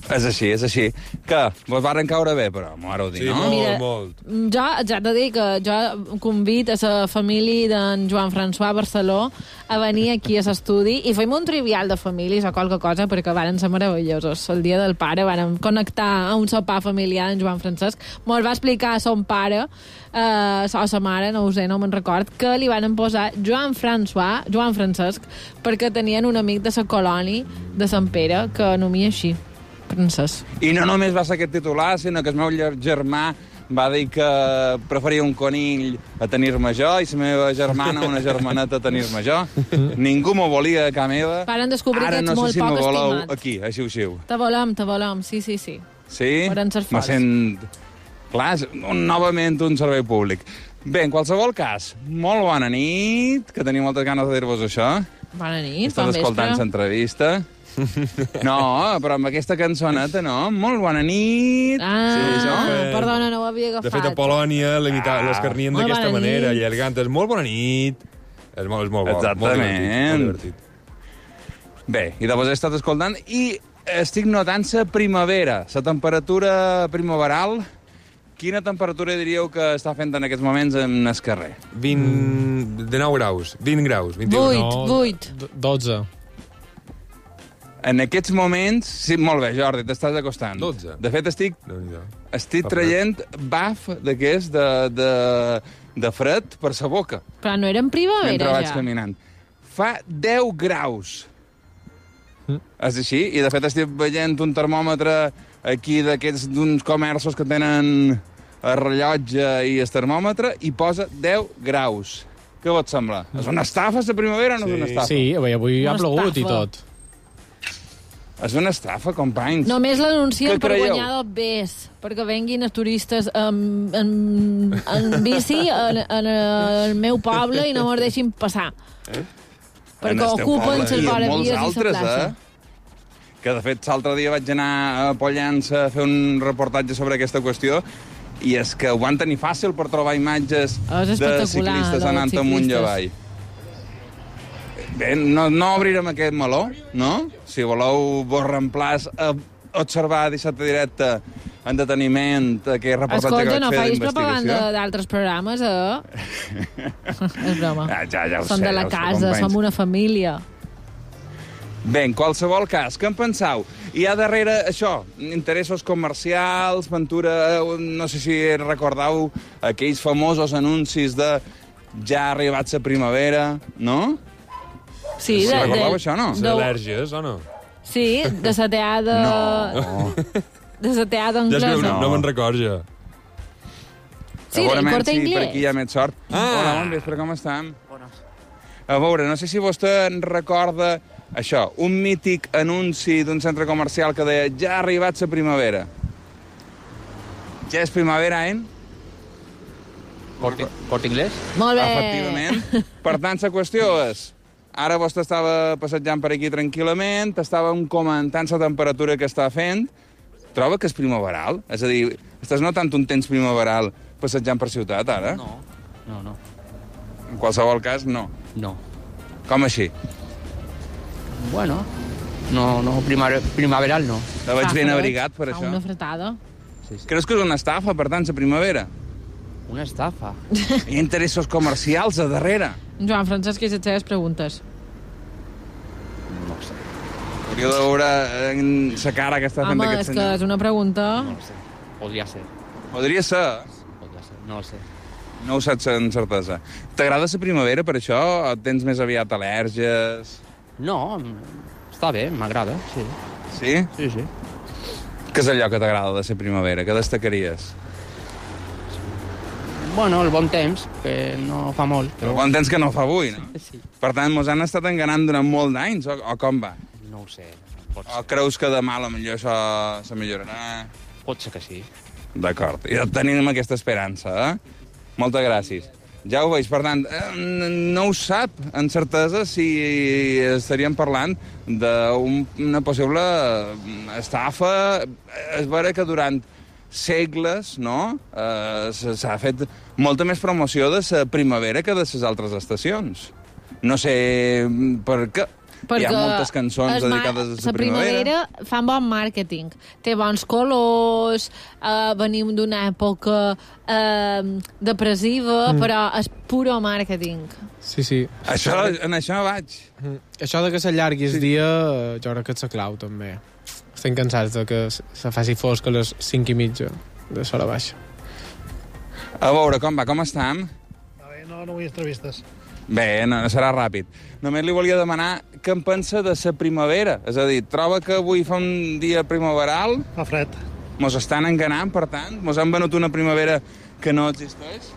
És així, és així. Que vos varen caure bé, però m'ho vareu dir, Sí, no? molt, Mira, molt. Jo, ja t'he dit que jo convido a la família d'en Joan François Barceló a venir aquí a l'estudi i fem un trivial de famílies o qualque cosa, perquè varen ser meravellosos. El dia del pare vàrem connectar a un sopar familiar en Joan Francesc. Mos va explicar a son pare, eh, o sa mare, no ho sé, no me'n record, que li van posar Joan François, Joan Francesc, perquè tenien un amic de la colònia de Sant Pere que nomia així. Francesc. I no només va ser aquest titular, sinó que el meu germà va dir que preferia un conill a tenir-me jo i la meva germana una germaneta a tenir-me jo. Ningú m'ho volia a casa meva. Varen descobrir Ara que ets no sé molt si poc me voleu estimat. aquí, a Xiu-Xiu. Te volem, te volem, sí, sí, sí. Sí? Varen ser Me forts. sent... Clar, és un, novament un servei públic. Bé, en qualsevol cas, molt bona nit, que tenia moltes ganes de dir-vos això. Bona nit, Estàs bon escoltant vespre. l'entrevista. No, però amb aquesta cançoneta, no? Molt bona nit. Ah, Sí, això. perdona, no ho havia agafat. De fet, a Polònia Ah. l'escarnien Molt d'aquesta bona manera, nit. i el cantes molt bona nit. És molt, és molt bo, molt Exactament. divertit, molt divertit. Bé, i de vos he estat escoltant i estic notant la primavera, la temperatura primaveral. Quina temperatura diríeu que està fent en aquests moments en el carrer? vint... de nou graus, vint graus, vint-i-un. Vuit, vuit. dotze. En aquests moments... Sí, molt bé, Jordi, t'estàs acostant. dotze. De fet, estic, Déu-n'hi-do. estic Fa traient baf d'aquest de, de, de fred per sa boca. Però no era en primavera, Mentre vaig ja. caminant. Fa deu graus. Mm. És així? I, de fet, estic veient un termòmetre aquí d'aquests d'uns comerços que tenen el rellotge i el termòmetre i posa deu graus. Què vos sembla? És una estafa, la primavera, o no és una estafa? Sí, avui, avui ha Una plogut i estafa. tot. És una estafa, companys. Només l'anuncien Què per creieu? guanyar dos bes, perquè venguin els turistes en, en, en bici en, en el meu poble i no mos deixin passar. Eh? Perquè En el teu ocupen poble. les I en voravies molts i la altres, plaça. eh? Que, de fet, l'altre dia vaig anar a Pollença a fer un reportatge sobre aquesta qüestió i és que ho van tenir fàcil per trobar imatges Ah, és de espectacular, ciclistes lo dels anant amunt i ciclistes. avall. Bé, no, no obrirem aquest meló, no? Si voleu vos reemplaç a observar dissabte directe en deteniment aquest reportatge Escolta, que no vaig fer facis d'investigació. propaganda d'altres programes, eh? És broma. Ah, ja, ja ho Som sé, de la ja ho sé, casa, companys. som una família. Bé, en qualsevol cas, què en penseu? Hi ha darrere això, interessos comercials, Ventura, no sé si recordeu aquells famosos anuncis de ja ha arribat la primavera, no? Sí, de, recordeu de, això, no? de- Al·lèrgies, o no? Sí, de la teada... No. De la teada Ja és que anglesa. no, no me'n record, jo. Sí, del Segurament Corte sí, per Inglés. aquí hi ha més sort. Ah. Hola, bon vespre, com estem? A veure, no sé si vostè en recorda això, un mític anunci d'un centre comercial que deia ja ha arribat la primavera. Ja és primavera, eh? Corte, corte inglés? Molt bé. Efectivament. Per tant, la qüestió és... Ara vostè estava passejant per aquí tranquil·lament, estàvem comentant la temperatura que està fent. Troba que és primaveral? És a dir, estàs notant un temps primaveral passejant per ciutat, ara? No, no, no. En qualsevol cas, no. No. Com així? Bueno, no, no, primavera, primaveral no. Te veig Fa ben fred, abrigat per fa això. una fretada. Creus que és una estafa, per tant, la primavera? Una estafa. Hi ha interessos comercials a darrere. Joan Francesc, i les teves preguntes. No sé. Hauríeu de veure la cara que està fent Home, aquest és que senyor. és una pregunta... No lo sé. Podria ser. Podria ser. Podria ser. No lo sé. No ho saps amb certesa. T'agrada la primavera per això? O tens més aviat al·lèrgies? No, està bé, m'agrada, sí. Sí? Sí, sí. Què és allò que t'agrada de la primavera? Què destacaries? Bueno, el bon temps, que no fa molt. Però bon temps que no fa avui, no? Sí. Per tant, mos han estat enganant durant molt d'anys, o, o com va? No ho sé. Pot O creus que demà potser això se millorarà? Pot ser que sí. D'acord. I tenim aquesta esperança, eh? Moltes gràcies. Ja ho veig, per tant, eh, no ho sap en certesa si estaríem parlant d'una possible estafa. És vera que durant segles, no?, eh, s'ha fet molta més promoció de la primavera que de les altres estacions. No sé per què. Perquè hi ha moltes cançons es ma- dedicades a la la primavera. primavera. Fan bon màrqueting. Té bons colors, eh, venim d'una època eh, depressiva, Mm. però és puro màrqueting. Sí, sí. Això, en això vaig. Mm. Això de que s'allargui el dia, eh, jo crec que és la clau, també. Estem cansats de que se faci fosc a les cinc i mitja de l'hora baixa. A veure, com va, com estem? No, no vull entrevistes. Bé, no, no serà ràpid. Només li volia demanar què en pensa de la primavera. És a dir, troba que avui fa un dia primaveral? Fa fred. Mos estan enganant, per tant? Mos han venut una primavera que no existeix?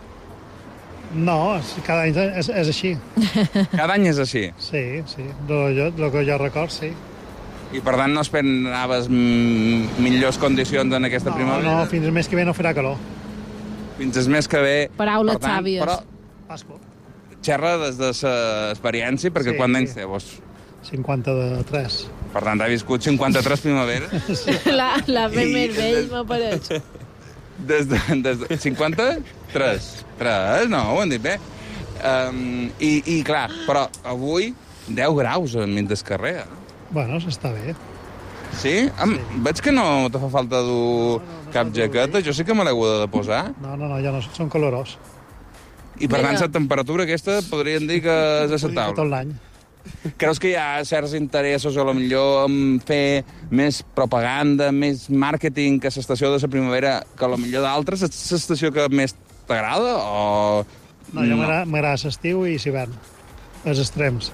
No, cada any és, és així. Cada any és així? Sí, sí. Lo, jo, lo que jo record, sí. I per tant no esperaves mm, millors condicions en aquesta No, primavera? no, fins al mes que ve no farà calor. Fins al mes que ve... Paraules Per tant, sàvies. Però Pasco. xerra des de l'experiència, perquè Sí, quant sí. d'anys té vos? cinquanta-tres. Per tant, ha viscut cinquanta-tres primaveres? La, la ve I- més vell, m'apareix. Des de, des de cinquanta-tres. Tres, no, ho han dit bé. Um, i, I, clar, però avui deu graus enmig del carrer. Eh? Bueno, s'està bé. Sí? Am, sí? Veig que no te fa falta dur no, no, cap jaqueta. Jo sí que me l'he hagut de posar. No, no, no, ja no, són colorós. I per Mira. tant, la temperatura aquesta podríem dir que és acceptable. Tot l'any. Creus que hi ha certs interessos, a lo millor, en fer més propaganda, més màrqueting que l'estació de la primavera, que a lo millor d'altres? És l'estació que més t'agrada o... No, jo m'agrada m'agrada l'estiu i l'hivern. Els extrems.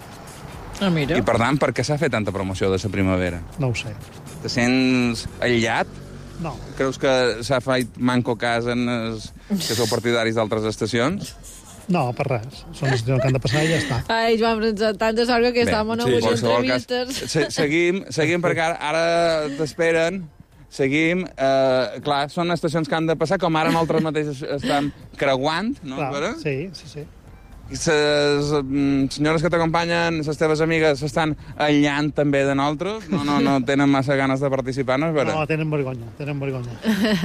Ah, mira. I per tant, per què s'ha fet tanta promoció de la primavera? No ho sé. Te sents aïllat? No. Creus que s'ha fet manco cas en els que sou partidaris d'altres estacions? No, per res. Són les que han de passar i ja està. Ai, Joan Francesc, tanta sort que aquesta home no sí, vull qualsevol cas, entrevistes. se- seguim, seguim perquè ara, ara t'esperen. Seguim. Eh, clar, són estacions que han de passar, com ara nosaltres mateixos estem creuant, no? Clar, Vera? sí, sí, sí. I les mm, senyores que t'acompanyen, les teves amigues, s'estan aïllant també de nosaltres? No, no, no tenen massa ganes de participar, no és vera? No, tenen vergonya, tenen vergonya.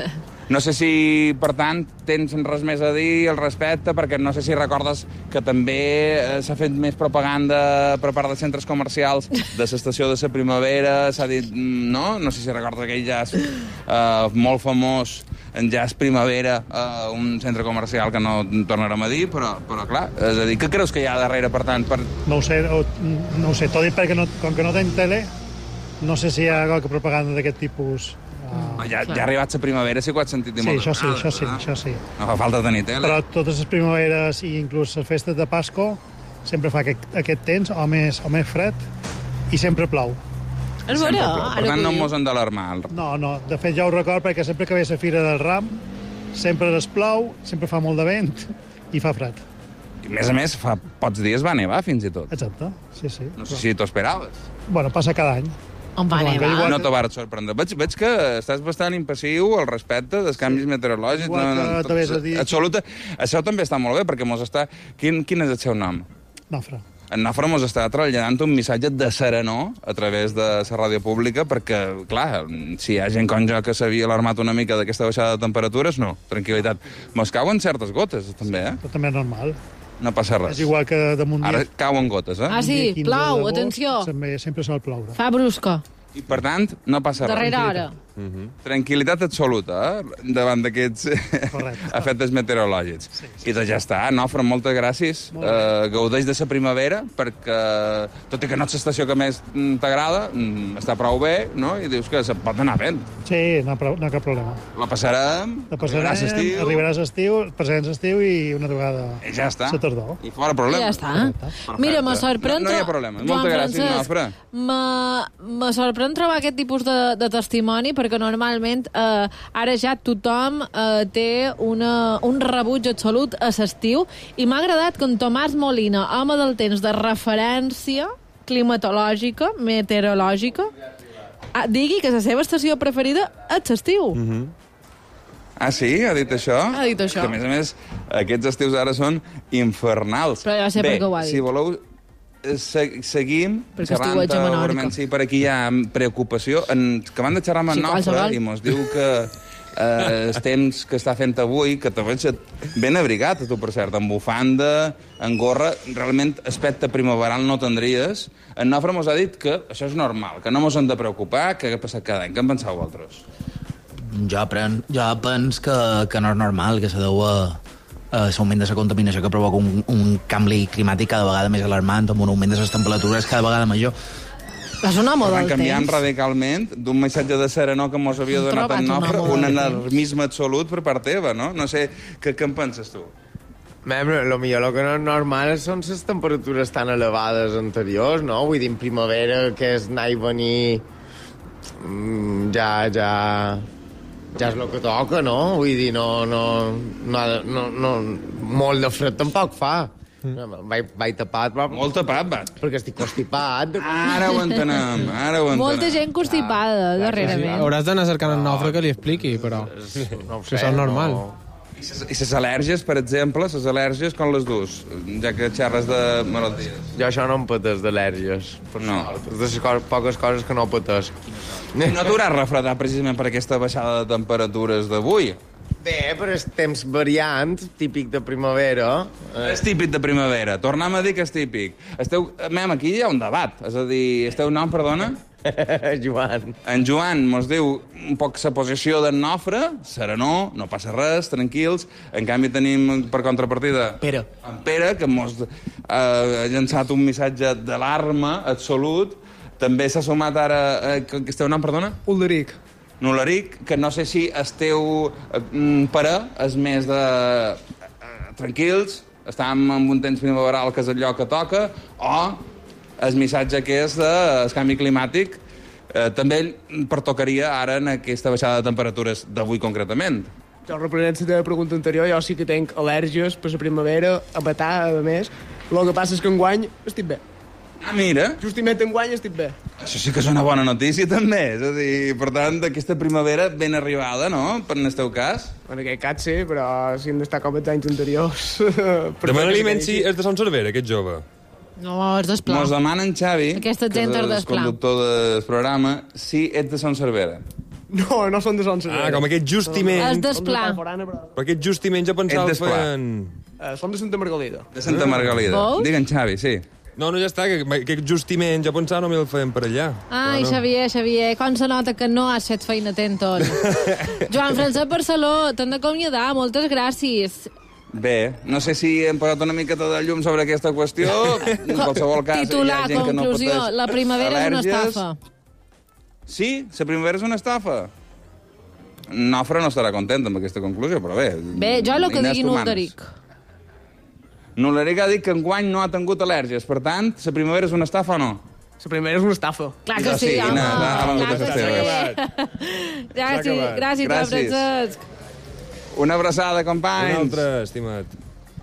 No sé si, per tant, tens res més a dir al respecte, perquè no sé si recordes que també eh, s'ha fet més propaganda per part de centres comercials de l'estació de la primavera, s'ha dit, mm, no? No sé si recordes aquell jazz eh, molt famós, en jazz primavera, eh, un centre comercial que no tornarem a dir, però, però clar, és a dir, què creus que hi ha darrere, per tant, per... No ho sé, o- no ho sé. Tot dit perquè no, com que no tenc tele, no sé si hi ha qualque propaganda d'aquest tipus. Uh, ja, ja ha arribat la primavera, sí que ho has sentit dir Sí, moltes això sí, vegades, això sí, eh? això sí. No fa falta tenir tele. Però totes les primaveres i inclús les festes de Pasco sempre fa aquest, aquest temps, o més, o més fred, i sempre plou. És Sempre vera, plou. Per ara tant, que no ho diu. mos hem d'alarmar. No, no, de fet ja ho record perquè sempre que ve la Fira del Ram sempre es plou, sempre fa molt de vent i fa fred. I a més a més, fa pocs dies va nevar, fins i tot. Exacte, sí, sí. No sé si t'ho esperaves. Bueno, passa cada any. On va Igual que- nevar? igual No que- t'ho vas sorprendre. Veig, veig que estàs bastant impassiu al respecte dels canvis meteorològics. Igual que t'havies de dir- Absoluta. Això també està molt bé, perquè mos està... Quin, quin és el seu nom? Nafra. En Nafra mos està traslladant un missatge de serenor a través de la ràdio pública, perquè, clar, si hi ha gent com jo que s'havia alarmat una mica d'aquesta baixada de temperatures, no, tranquil·litat. Mos cauen certes gotes, també, eh? Però també és normal. No passa res. És igual que damunt Ara dia... cauen gotes, eh? Ah, sí, quinze plau, d'agost, atenció. Sempre, sempre sol ploure. Fa brusca. I, per tant, no passa res. Darrera hora. Mm -hmm. Tranquil·litat absoluta, eh? Davant d'aquests efectes meteorològics. Sí, sí, I doncs ja està. Nofre, moltes gràcies. Uh, gaudeix de la primavera, perquè, tot i que no és l'estació que més mm, t'agrada, mm, està prou bé, no? I dius que se pot anar fent. Sí, no, no hi ha cap problema. La passarem, La passarem, arribaràs estiu, arribaràs a estiu, passarem l'estiu i una vegada i ja està. la tardor. I fora problema. Ja està. Mira, me sorprèn... No, no hi ha tro- problema. Joan Moltes gràcies, Francesc, Nofre. Me, me sorprèn trobar aquest tipus de, de testimoni perquè normalment eh, ara ja tothom eh, té una, un rebuig absolut a l'estiu i m'ha agradat que en Tomàs Molina, home del temps de referència climatològica, meteorològica, ah, digui que la seva estació preferida és l'estiu. Mm -hmm. Ah, sí? Ha dit això? Ha dit això. Que, a més a més, aquests estius ara són infernals. Però ja sé Bé, per què ho ha dit. si voleu, eh, se seguim Perquè xerrant, estiuetja menòrica. segurament sí, per aquí hi ha preocupació. En, que van de xerrar amb en Sí, Nofre qualsevol. i mos diu que eh, el temps que està fent avui, que te veig ben abrigat, a tu, per cert, amb bufanda, amb gorra, realment aspecte primaveral no tindries. En Nofre mos ha dit que això és normal, que no mos hem de preocupar, que ha passat cada any. Què en penseu vosaltres? Jo, pren, jo penso que, que no és normal, que se deu a, a l'augment de la contaminació que provoca un, un canvi climàtic cada vegada més alarmant, amb un augment de les temperatures cada vegada major. És una moda del temps. Canviant radicalment d'un missatge de serenor que mos havia donat en Nofre, un alarmisme absolut per part teva, no? No sé, què, què en penses tu? Mem, lo millor el que no és normal són les temperatures tan elevades anteriors, no? Vull dir, en primavera, que és anar i venir, ja, ja... ja és el que toca, no? Vull dir, no... no, no, no, no molt de fred tampoc fa. Mm. Vaig, vaig tapat, però... Molt tapat, va. Perquè estic constipat. Ara ho entenem, ara ho entenem. Molta gent constipada, ah, darrerament. Sí, hauràs d'anar cercant en Nofre que li expliqui, però... No ho sé, això és normal. No. I les al·lèrgies, per exemple, les al·lèrgies com les dus, ja que xerres de malalties? Jo això no em patès d'al·lèrgies. No. És de les coses, poques coses que no patès. No t'hauràs refredat precisament per aquesta baixada de temperatures d'avui? Bé, però és temps variant, típic de primavera. És típic de primavera. Tornem a dir que és típic. Esteu... Mem, aquí hi ha un debat. És a dir, esteu nom, perdona? Joan. En Joan mos diu un poc la posició d'en Nofre, serenor, no passa res, tranquils. En canvi tenim per contrapartida Pere. en Pere, que mos ha llançat un missatge d'alarma absolut. També s'ha sumat ara... Eh, que esteu nom, perdona? Ulric. Ulric, que no sé si esteu eh, pare, és més de... Eh, tranquils, estem en un temps primaveral que és allò que toca, o el missatge que és del canvi climàtic eh, també pertocaria ara en aquesta baixada de temperatures d'avui concretament. Jo, reprenent la teva pregunta anterior, jo sí que tenc al·lèrgies per la primavera, a petar, a més. El que passa és que enguany estic bé. Ah, mira. Justament enguany estic bé. Això sí que és una bona notícia, també. És a dir, per tant, d'aquesta primavera ben arribada, no?, per en el teu cas. En aquest cas sí, però si hem d'estar com els anys anteriors... Demana aliment si és de Son Cervera, aquest jove. No, és d'Esplà. Mos demana en Xavi, Aquesta gent que és és el d'Esplà. conductor del programa, si ets de Son Cervera. No, no són de Son Cervera. Ah, com aquest justiment... És d'Esplà. Per aquest justiment ja pensava Ets d'Esplà. en... Uh, som de Santa Margalida. De Santa Margalida. Vols? Digue'm, Xavi, sí. No, no, ja està, que aquest justiment ja pensava no me'l feien per allà. Ai, no, no. Xavier, Xavier, com se nota que no has fet feina tenton. Joan Francesc Barceló, t'han d'acomiadar, moltes gràcies. Bé, no sé si hem posat una miqueta de llum sobre aquesta qüestió. En qualsevol cas, Titular, hi ha gent que no conclusió, pateix la primavera és una al·lèrgies. estafa. Sí, la primavera és una estafa. Nofre no estarà content amb aquesta conclusió, però bé... Bé, jo el que Inés digui Tumanes. Nulteric. Nulteric ha dit que enguany no ha tingut al·lèrgies. Per tant, la primavera és una estafa o no? La primera és una estafa. Clar que sí, home. Clar que sí. Gràcies, gràcies, Joan Francesc. Una abraçada, companys. Una altra, estimat.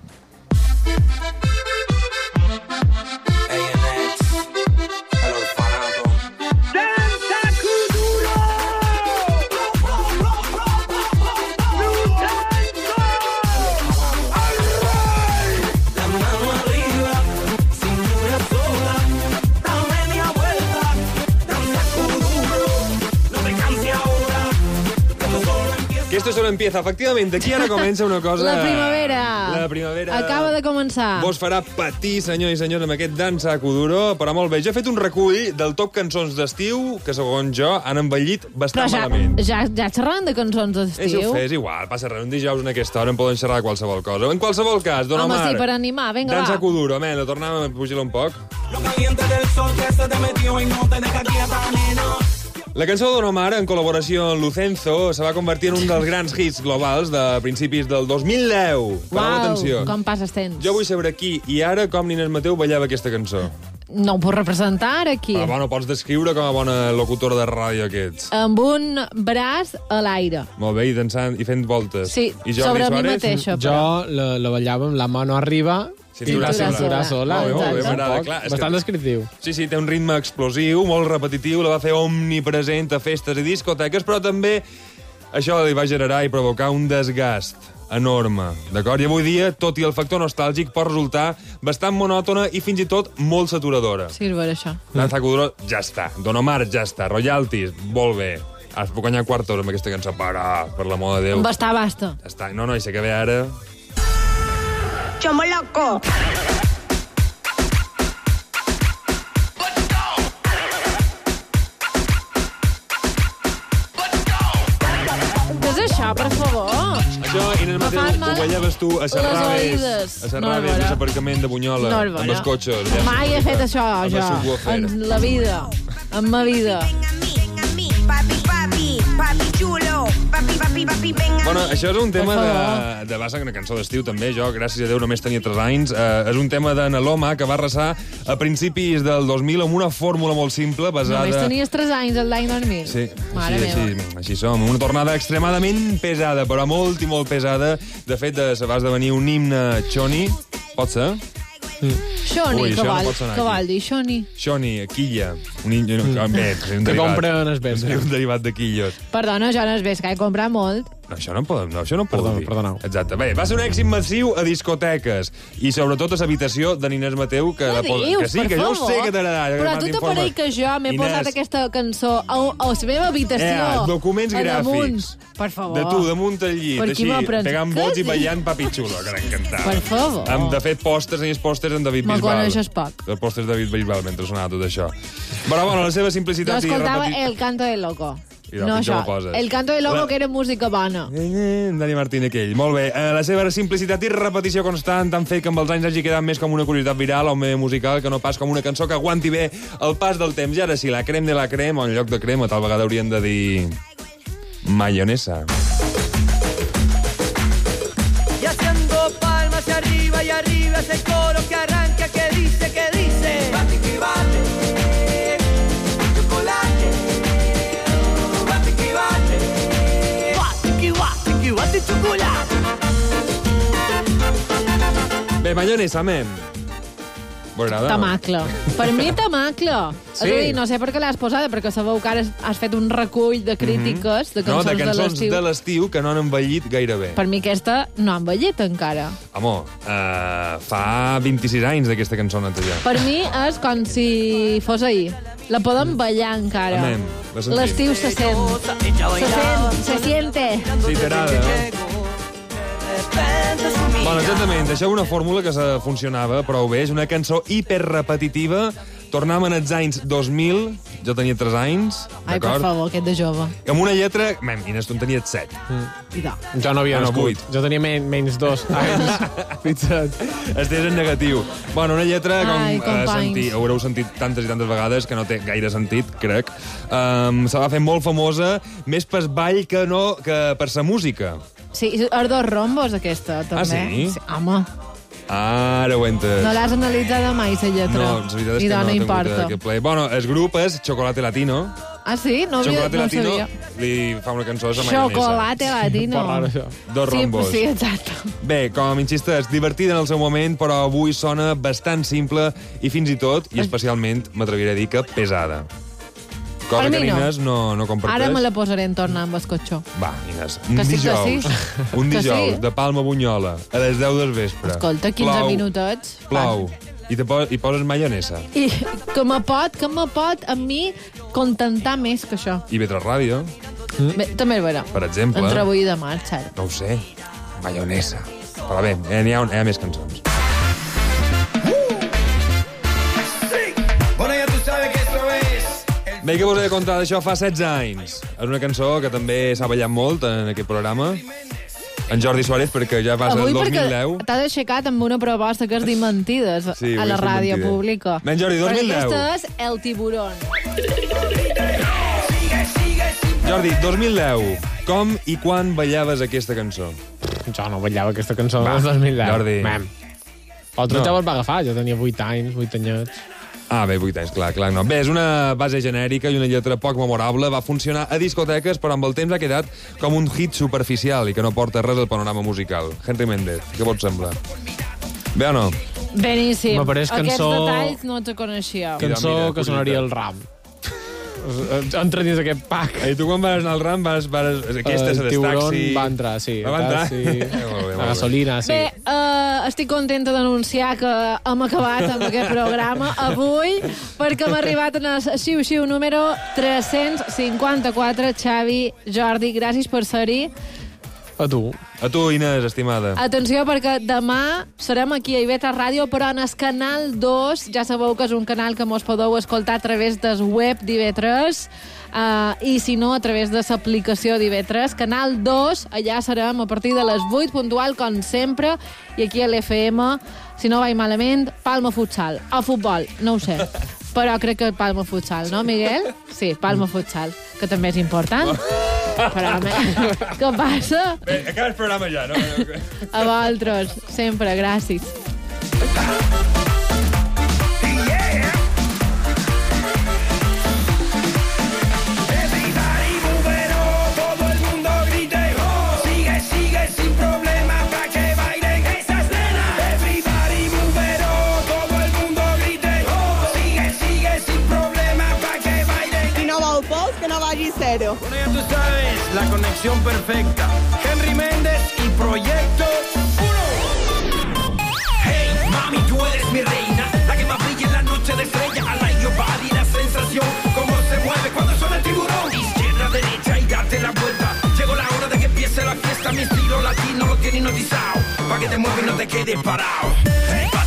Que esto solo empieza. Efectivament, aquí ara comença una cosa... La primavera. La primavera... Acaba de començar. Vos farà patir, senyors i senyors, amb aquest Dansa Kuduro, però molt bé. Jo he fet un recull del top cançons d'estiu que, segons jo, han envellit bastant Però ja, malament. ja, ja xerrant de cançons És, d'estiu. és igual, passa res. Un dijous en aquesta hora en poden xerrar de qualsevol cosa. En qualsevol cas, Don Home, Omar... sí, per animar. Vinga, Dansa va. Kuduro, amena, tornem a pujar-lo un poc. Lo caliente del sol que se te metió y no te deja quieta, nena. La cançó de Don Omar, en col·laboració amb Lucenzo, se va convertir en un dels grans hits globals de principis del dos mil deu. Pareu atenció. Com passes temps. Jo vull saber aquí i ara com Nines Mateu ballava aquesta cançó. No ho puc representar aquí. Però bueno, pots descriure com a bona locutora de ràdio que ets. Amb un braç a l'aire. Molt bé, i dansant i fent voltes. Sí, I Jordi sobre mi Suárez? mateixa, Jo la, la ballava amb la mà no arriba Cintura i la cintura sola. sola. Molt bé, molt bé, Exacte. m'agrada, Poc, clar, és Bastant que- descriptiu. Sí, sí, té un ritme explosiu, molt repetitiu, la va fer omnipresent a festes i discoteques, però també això li va generar i provocar un desgast enorme, d'acord? I avui dia, tot i el factor nostàlgic, pot resultar bastant monòtona i fins i tot molt saturadora. Sí, és ver això. Danza Kuduro ja està, Don Omar ja està, royalties, molt bé. Ara es puc guanyar quarta hora amb aquesta cançó. Para, per l'amor de Déu. Basta, basta. Ja està. No, no, i sé que ve ara... Chomo loco. Què és això, per favor? Això, Inés Mateu, ho vellaves tu a Serrabes, a Serrabes, no l'aparcament de Bunyola, no amb els cotxes. Mai he fet això, jo, en la vida, en ma vida. Papi, papi, papi chulo. Papi, papi, papi, venga. Bueno, això és un tema de, de base, una cançó d'estiu també, jo, gràcies a Déu, només tenia tres anys. Eh, és un tema de Naloma que va arrasar a principis del dos mil amb una fórmula molt simple basada... Només tenies tres anys, el l'any dos mil? Sí, Mare així, meva. així, així som. Una tornada extremadament pesada, però molt i molt pesada. De fet, se va esdevenir un himne xoni. Pot ser? Xoni, Ui, que això no vol, pot sonar que aquí. vol dir Xoni? Xoni, quilla. Un, in... no, bé, un Que derivat. compren es ves. Un derivat de quillos. Perdona, jo no es ves que he comprat molt. No, això no podem, no, això no podem dir. Perdoneu. Exacte. Bé, va ser un èxit massiu a discoteques i sobretot a l'habitació de Inés Mateu, que, Què la posa- dius, que sí, per que jo favor? sé que t'agradarà. Però a tu t'apareix que jo m'he Inés. posat aquesta cançó a, a la meva habitació. Eh, documents a damunt. gràfics. Per favor. De tu, damunt al llit, Per qui així, m'ho prens? pegant Què vots i dius? ballant Papi Xulo, que l'encantava. Per favor. Amb, de fet, pòsters, tenies pòsters en David Me Bisbal. coneixes poc. Els pòsters de David Bisbal, mentre sonava tot això. Però, bueno, la seva Jo simplicitat i escoltava repetit... El Canto del Loco. I de No pitjor això. ho poses. El Canto del Loco, La- que era música bona. Eh, Dani Martín aquell. Molt bé. Eh, la seva simplicitat i repetició constant han fet que amb els anys hagi quedat més com una curiositat viral o un musical que no pas com una cançó que aguanti bé el pas del temps. I ara sí, la crem de la crem, o en lloc de crema, tal vegada haurien de dir... mayonesa. Y haciendo palmas hacia arriba y arriba ese coro que arranca, que dice, que dice. Bate que bate, chocolate. Bate que bate, bate que bate, que bate chocolate. Bé, mayonesa, mem. M'ho agrada? Tamacle. Per mi, tamacle. Sí. És a dir, no sé per què l'has posat, perquè sabeu que ara has fet un recull de crítiques de No, cançons, de cançons l'estiu. de l'estiu que no han envellit gaire bé. Per mi aquesta no ha envellit encara. Home, uh, fa vint-i-sis anys d'aquesta cançó ja. Per mi és com si fos ahir. La podem ballar encara. Amén. La sentim. L'estiu se sent. Se sent, se siente. Sí, t'agrada, no? Bueno, exactament, deixeu una fórmula que se funcionava prou bé. És una cançó hiperrepetitiva. Tornàvem als anys dos mil, jo tenia tres anys, Ai, per d'acord? favor, aquest de jove. Amb una lletra... Mem, Inés, tu en tenies set. I da. Jo no havia Bueno, nascut. vuit. Jo tenia men menys dos anys. Pitjat. Estàs en negatiu. Bueno, una lletra, com Ai, eh, companys. senti, haureu sentit tantes i tantes vegades, que no té gaire sentit, crec. Um, se va fer molt famosa, més per ball que no que per sa música. Sí, és dos rombos, aquesta, també. Ah, sí? sí home, Ara ho he entès. no l'has analitzada mai, la lletra. No, la veritat és I que no, no, no he tingut importa. aquest plaer. Bueno, el grup és Chocolate Latino. Ah, sí? No, havia, Chocolate no ho Latino sabia. li fa una cançó a la mayonesa. Chocolate latino. Dos rombos. Sí, sí, exacte. Bé, com insistes, divertida en el seu moment, però avui sona bastant simple i fins i tot, i especialment, m'atreviré a dir que pesada. Cosa Per mi que no. Inés no, no comparteix. Ara me la posaré en tornar amb el cotxó. Va, Inés, un Que sí, que dijous, sí. un Que dijous sí. de Palma Bunyola, a les deu del vespre. Escolta, quinze Plou, minutets. Plou. I, te pos, I poses mayonesa. I que me pot, que me pot a mi contentar més que això. I Vetres Ràdio, Bé, també és vera. per exemple. Entre avui i demà, cert. No ho sé. Mayonesa. Però bé, eh, n'hi ha, hi ha més cançons. Bueno, ya tú sabes que esto es. Bé, què vos he de contar d'això? Fa setze anys. És una cançó que també s'ha ballat molt en aquest programa. En Jordi Suárez, perquè ja va ser Avui el dos mil perquè deu. t'has aixecat amb una proposta que és dir mentides Sí, a avui la soc ràdio mentider. pública. Ben, Jordi, dos mil deu. Perquè aquesta és El Tiburón. Jordi, dos mil deu. Com i quan ballaves aquesta cançó? Jo no ballava aquesta cançó Va, del dos mil deu. Jordi. Mem. L'altre No. no. ja va agafar, jo tenia vuit anys, vuit anyets. Ah, bé, vuit anys, clar, clar, no. Bé, és una base genèrica i una lletra poc memorable. Va funcionar a discoteques, però amb el temps ha quedat com un hit superficial i que no porta res al panorama musical. Henry Méndez, què vos sembla? Bé o no? Beníssim. M'apareix Aquests cançó- detalls no te coneixia. Cançó mira, que sonaria curiositat. el ram. entra dins aquest pack. I tu quan vas anar al ram, vas, vas, aquesta és el el tiburon taxi... va entrar, sí. Ah, va entrar? Sí. Eh, molt bé, La molt gasolina, sí. Bé, uh, estic contenta d'anunciar que hem acabat amb aquest programa avui, perquè hem arribat en el xiu-xiu número tres-cents cinquanta-quatre. Xavi, Jordi, gràcies per ser-hi. A tu. A tu, Inés, estimada. Atenció, perquè demà serem aquí a I V tres Ràdio, però en el canal dos, ja sabeu que és un canal que mos podeu escoltar a través del web d'I V tres, uh, i si no, a través de l'aplicació d'I V tres. Canal dos, allà serem a partir de les vuit, puntual, com sempre, i aquí a l'F M, si no vaig malament, Palma Futsal. O futbol, no ho sé. Però crec que Palma Futsal, no, Miguel? Sí, Palma Futsal, que també és important. Però, què passa? Bé, acaba el programa ja, no? A vosaltres, sempre, gràcies. Cero. Bueno, ya tú sabes, la conexión perfecta. Henry Méndez y Proyecto uno. Hey, mami, tú eres mi reina, la que más brilla en la noche de estrella. I like your body, la sensación, cómo se mueve cuando suena el tiburón. Izquierda, derecha y date la vuelta. Llegó la hora de que empiece la fiesta. Mi estilo latino lo tiene hipnotizado, pa' que te muevas y no te quedes parado. Hey,